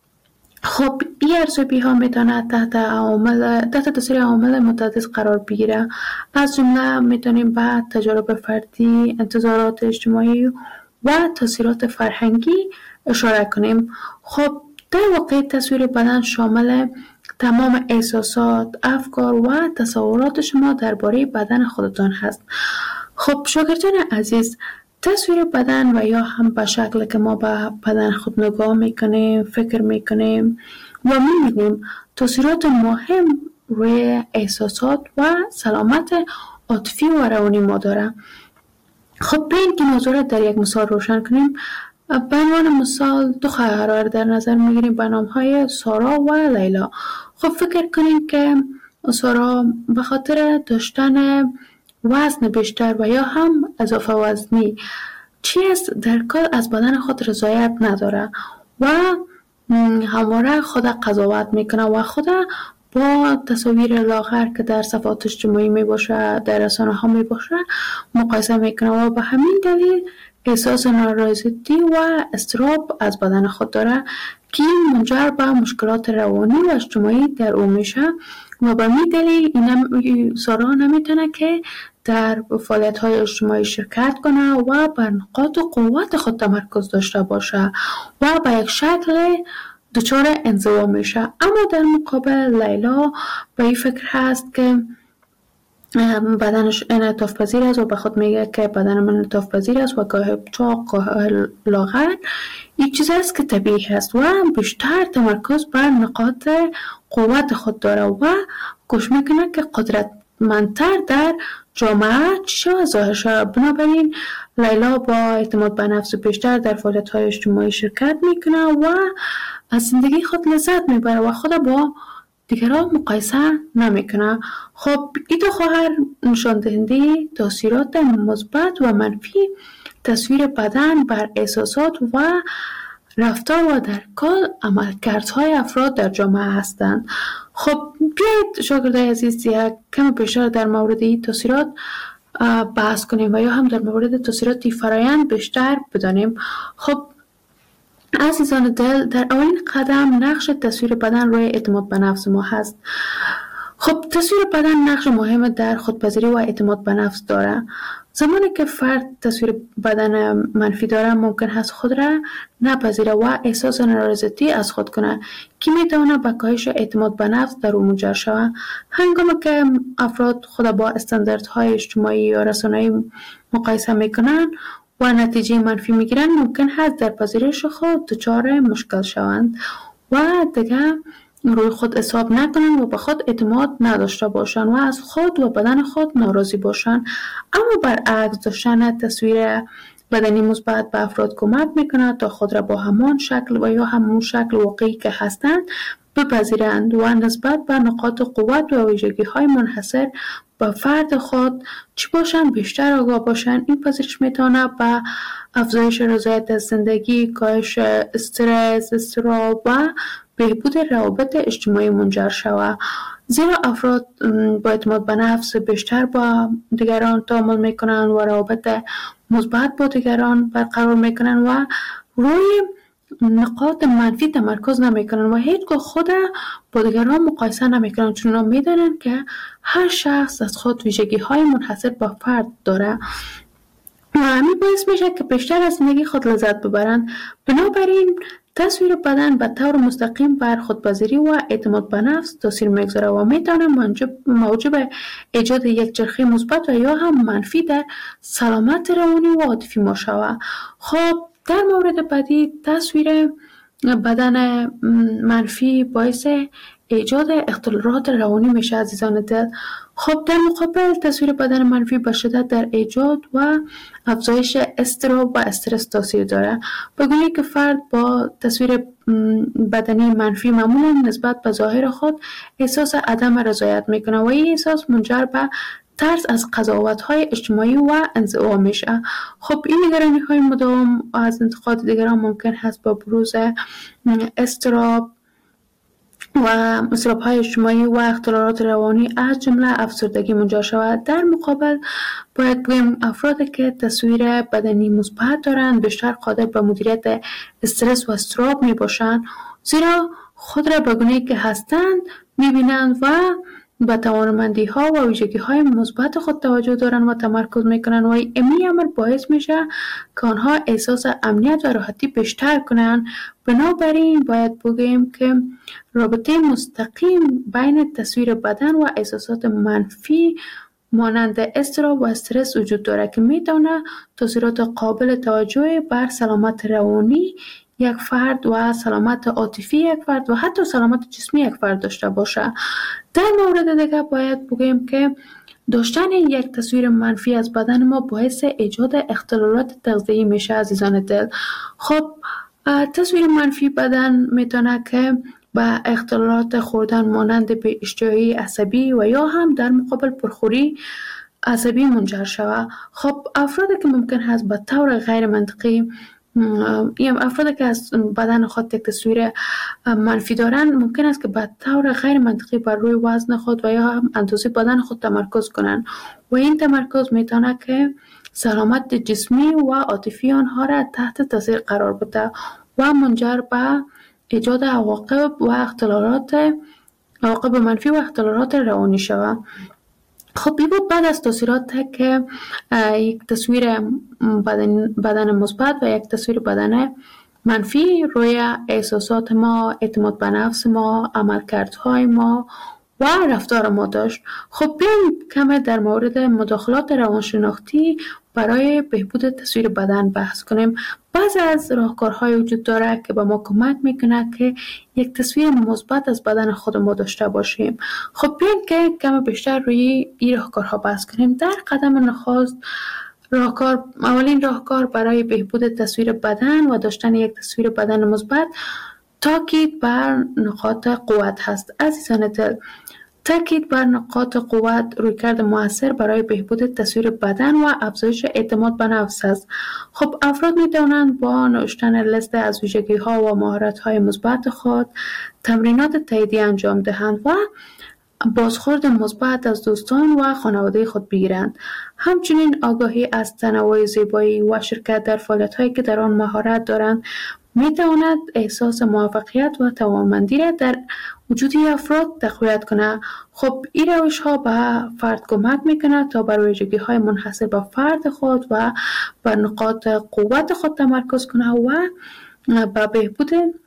خب این ارزیابی ها میتونه تحت تاثیر عوامل متعدد قرار بگیره. از جمله میتونیم به تجارب فردی، انتظارات اجتماعی و تاثیرات فرهنگی اشاره کنیم. خب در واقع تصویر بدن شامل تمام احساسات، افکار و تصورات شما درباره بدن خودتان هست. خب شاگردان عزیز، تصویر بدن و یا هم به شکل که ما به بدن خود نگاه میکنیم، فکر میکنیم و میبینیم تاثیرات مهم روی احساسات و سلامت عاطفی و روانی ما داره. خب بیاین که موضوع را در یک مثال روشن کنیم. به عنوان مثال دو خواهر را در نظر میگیریم به نامهای سارا و لیلا. خب فکر کنیم که سارا به خاطر داشتن وزن بیشتر و یا هم اضافه وزنی چیز در کل از بدن خود رضایت نداره و همواره خود قضاوت میکنه و خود با تصاویر لاغر که در صفحات اجتماعی می باشه، در رسانه ها می باشه مقایسه میکنه و به همین دلیل احساس نارضایتی و اضطراب از بدن خود داره که منجر به مشکلات روانی و اجتماعی در او میشه و به همین دلیل سارا نمیتونه که در فعالیت های اجتماعی شرکت کنه و بر نقاط قوت خود تمرکز داشته باشه و به یک شکل دچار انزوا میشه. اما در مقابل لیلا به این فکر هست که بدنش انعطاف پذیر است و به خود میگه که بدن من انعطاف پذیر است و گاه چاق گاه لاغر یک چیز است که طبیعی است و بیشتر تمرکز بر نقاط قوت خود داره و کوشش میکنه که قدرتمندتر در جامعه چیشه و ظاهر شه. بنابراین لیلا با اعتماد به نفس بیشتر در فعالیت‌های اجتماعی شرکت میکنه و از زندگی خود لذت میبره و خود با دیگران مقایسه نمیکنه. خب این دو خواهر نشان دهنده تاثیرات مثبت و منفی تصویر بدن بر احساسات و رفتار و در کل عملکردهای افراد در جامعه هستند. خب بیایید شاگردای عزیز یک کم بیشتر در مورد این تاثیرات بحث کنیم و یا هم در مورد تاثیرات فرآیند بیشتر بدانیم. خب عزیزان دل، در اولین قدم نقش تصویر بدن روی اعتماد به نفس ما هست. خب تصویر بدن نقش مهم در خودپذیری و اعتماد به نفس داره. زمانی که فرد تصویر بدن منفی داره ممکن هست خود را نپذیره و احساس نارضایتی از خود کنه که میتونه به کاهش اعتماد به نفس در او منجر شود. هنگامی که افراد خود با استانداردهای اجتماعی یا رسانه‌ای مقایسه میکنن و نتیجه منفی میگیرن ممکن هست در پذیرش خود دچار مشکل شوند و دیگه روی خود حساب نکنن و به خود اعتماد نداشته باشن و از خود و بدن خود ناراضی باشن. اما برعکس داشتن تصویر بدنی مثبت به افراد کمک میکنه تا خود را با همان شکل و یا همون شکل واقعی که هستند بپذیرند و نسبت به نقاط قوت و ویژگی های منحصر به فرد خود چی باشن بیشتر آگاه باشن. این پذیرش میتونه به افزایش رضایت از زندگی، کاهش استرس، اضطراب و بهبود روابط اجتماعی منجر شود. زیرا افراد با اعتماد به نفس بیشتر با دیگران تعامل میکنن و روابط مثبت با دیگران برقرار میکنن و روی نقاط منفی تمرکز نمیکنن و هیچگاه خود با دیگران مقایسه نمیکنن، چون میدونن که هر شخص از خود ویژگی های منحصر به فرد داره و همین باعث میشه که بیشتر از زندگی خود لذت ببرن. بنابراین تصویر بدن به طور مستقیم بر خودپذیری و اعتماد به نفس تاثیر میگذاره و میتونه موجب ایجاد یک چرخه مثبت و یا هم منفی در سلامت روانی و عاطفی ما شود. خب در مورد بعدی تصویر بدن منفی باعث ایجاد اختلالات روانی میشه عزیزان دل. خب در مقابل تصویر بدن منفی به شدت در ایجاد و افزایش اضطراب و استرس تاثیر داره. بگویی که فرد با تصویر بدنی منفی معمولا نسبت به ظاهر خود احساس عدم رضایت میکنه و این احساس منجر به ترس از قضاوت‌های اجتماعی و انزوا میشه. خب این نگرانی‌های مداوم از انتقاد دیگران ممکن هست با بروز اضطراب و اضطراب‌های اجتماعی و اختلالات روانی از جمله افسردگی منجر شود. در مقابل باید بگیم افرادی که تصویر بدنی مثبت دارند بیشتر قادر به مدیریت استرس و اضطراب می باشند، زیرا خود را به گونه‌ای که هستند می‌بینند و به توانمندی ها و ویژگی های مثبت خود توجه دارن و تمرکز میکنن و این عمل باعث میشه که آنها احساس امنیت و راحتی بیشتر کنن. بنابراین باید بگیم که رابطه مستقیم بین تصویر بدن و احساسات منفی مانند اضطراب و استرس وجود داره که میتونه تاثیرات قابل توجهی بر سلامت روانی یک فرد و سلامت عاطفی یک فرد و حتی سلامت جسمی یک فرد داشته باشه. در مورد دیگه باید بگیم که داشتن یک تصویر منفی از بدن ما باعث ایجاد اختلالات تغذیه‌ای میشه عزیزان دل. خب تصویر منفی بدن میتونه که به اختلالات خوردن مانند به اشتهایی عصبی و یا هم در مقابل پرخوری عصبی منجر شود. خب افرادی که ممکن هست به طور غیر منطقی این افرادی که از بدن خود یک تصویر منفی دارن ممکن است که به طور غیر منطقی بر روی وزن خود و یا هم اندازه بدن خود تمرکز کنند و این تمرکز میتونه که سلامت جسمی و عاطفی آنها را تحت تاثیر قرار بده و منجر به ایجاد عواقب منفی و اختلالات روانی شود. خب بعد از تاثیرات که یک تصویر بدن مثبت و یک تصویر بدن منفی روی احساسات ما، اعتماد به نفس ما، عملکردهای ما و رفتار ما داشت. خب بیایم کمی در مورد مداخلات روانشناختی برای بهبود تصویر بدن بحث کنیم. بعضی از راهکارهای وجود داره که به ما کمک میکنه که یک تصویر مثبت از بدن خود ما داشته باشیم. خب بیایم که کمی بیشتر روی این راهکارها بحث کنیم. در قدم نخست اولین راهکار برای بهبود تصویر بدن و داشتن یک تصویر بدن مثبت تاکید بر نقاط قوت هست. عزیزان دل، تاکید بر نقاط قوت رویکرد مؤثر برای بهبود تصویر بدن و افزایش اعتماد به نفس است. خب افراد می توانند با نوشتن لیست از ویژگی‌ها و مهارت‌های مثبت خود تمرینات تاییدی انجام دهند و بازخورد مثبت از دوستان و خانواده خود بگیرند. همچنین آگاهی از تنوع زیبایی و شرکت در فعالیت‌هایی که در آن مهارت دارند می تواند احساس موفقیت و توانمندی را در وجود افراد تقویت کنه. خب این روش ها به فرد کمک میکنه تا بر ویژگی های منحصر به فرد خود و بر نقاط قوت خود تمرکز کنه و به بهبود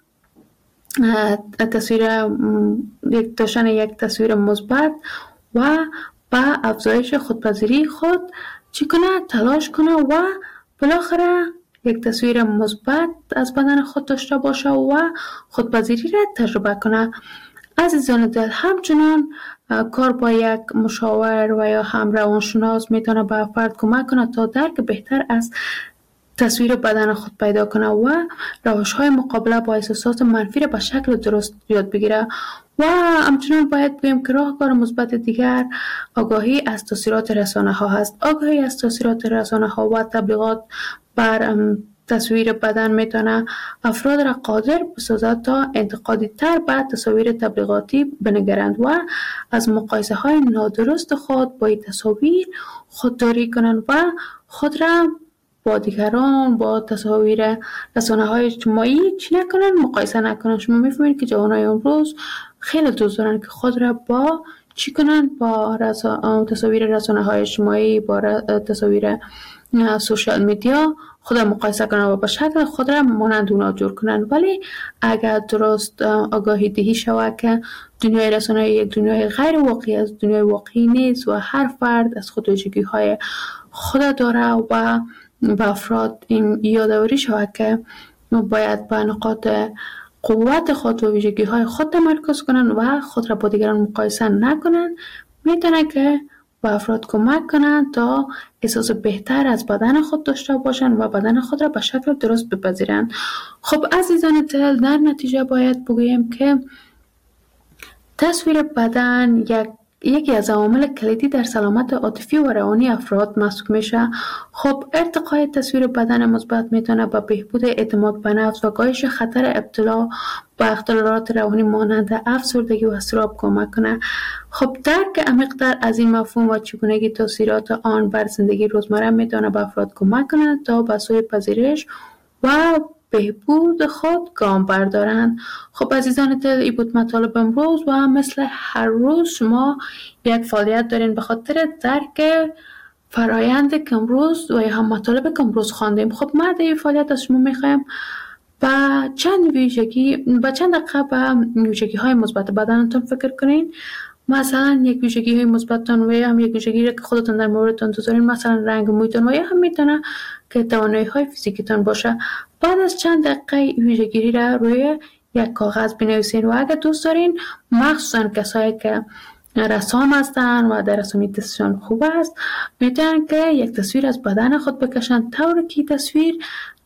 داشتن یک تصویر مثبت و به افزایش خودپذیری خود تلاش کنه و بالاخره یک تصویر مثبت از بدن خود داشته باشه و خودپذیری را تجربه کنه. عزیزان دل، همچنان کار با یک مشاور و یا هم روانشناس میتونه به فرد کمک کنه تا درک بهتر از تصویر بدن خود پیدا کنه و روش‌های مقابله با احساسات منفی را به شکل درست یاد بگیره. و همچنان باید بگیم که راهکار مثبت دیگر آگاهی از تاثیرات رسانه ها هست. آگاهی از تاثیرات رسانه ها و تبلیغات بر تصویر بدن میتونه افراد را قادر بسازد تا انتقادی تر به تصاویر تبلیغاتی بنگرند و از مقایسه های نادرست خود با این تصاویر خودداری کنند و خود را با دیگران، با تصاویر رسانه های اجتماعی چی نکنن، مقایسه نکنن. شما میفهمید که جوانای امروز خیلی دوست دارن که خود را با چی کنن، با تصاویر رسانه های اجتماعی، با تصاویر سوشال میدیا خود را مقایسه کنن و با شکل خود را مانند اونا جور کنن. ولی اگر درست آگاهی دهی شود که دنیای رسانه یک دنیای غیر واقعی است، دنیای واقعی نیست و هر فرد از خود ویژگی های خود داره و به افراد این یادآوری شود که باید به نقاط قوت خود و ویژگی های خود تمرکز کنن و خود را با دیگران مقایسه نکنن، میتونه که به افراد کمک کنن تا احساس بهتر از بدن خود داشته باشن و بدن خود را به شکل درست بپذیرن. خب عزیزان دل، در نتیجه باید بگویم که تصویر بدن یکی از عوامل کلیدی در سلامت عاطفی و روانی افراد محسوب میشه. خب ارتقای تصویر بدن مثبت میتونه به بهبود اعتماد به نفس و کاهش خطر ابتلا به اختلالات روانی مانند افسردگی و اضطراب کمک کنه. خب درک عمیق‌تر از این مفهوم و چگونگی تاثیرات آن بر زندگی روزمره میتونه به افراد کمک کنه تا به سوی پذیرش و بهبود خود گام بردارند. خب عزیزان دل، این بود مطالب امروز و مثل هر روز شما یک فعالیت دارین به خاطر درک فرایند که امروز و یا هم مطالب که امروز خواندیم. خب ما در این فعالیت از شما میخوایم با چند دقیقه به ویژگی های مثبت بدنتون فکر کنین. مثلا یک ویژگی های مثبتتون و یا هم یک ویژگی که خودتون در موردتون دوست دارین، مثلا رنگ مویتون و یا هم میتونه که توانایی های فیزیکتون باشه. بعد از چند دقیقه ویژگی را روی یک کاغذ بنویسین و اگر دوست دارین، مخصوصا کسایی که رسام هستن و در رسامی دستشان خوب است، میتونن که یک تصویر از بدن خود بکشن طوری که تصویر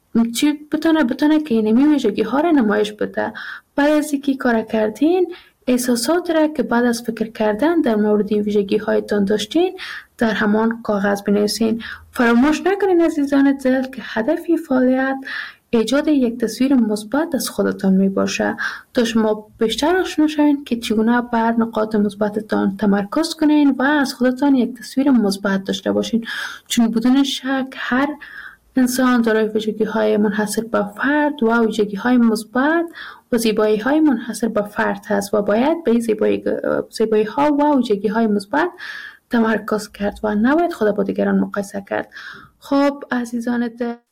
بتونه که اینمی ویژگی ها را نمایش بده. بعد از اینکه کار کردین، احساسات را که بعد از فکر کردن در مورد این ویژگی هایتان داشتین در همان کاغذ بنویسین. فراموش نکنین عزیزان دل که هدف فعالیت ایجاد یک تصویر مثبت از خودتان می باشه تا شما بیشتر آشنا شوین که چگونه بر نقاط مثبتتان تمرکز کنین و از خودتان یک تصویر مثبت داشته باشین، چون بدون شک هر انسان دارای ویژگی‌های منحصر به فرد و ویژگی‌های مثبت و زیبایی‌های منحصر به فرد هست و باید به زیبایی‌ها و ویژگی‌های مثبت تمرکز کرد و نباید خود با دیگران مقایسه کرد. خب عزیزان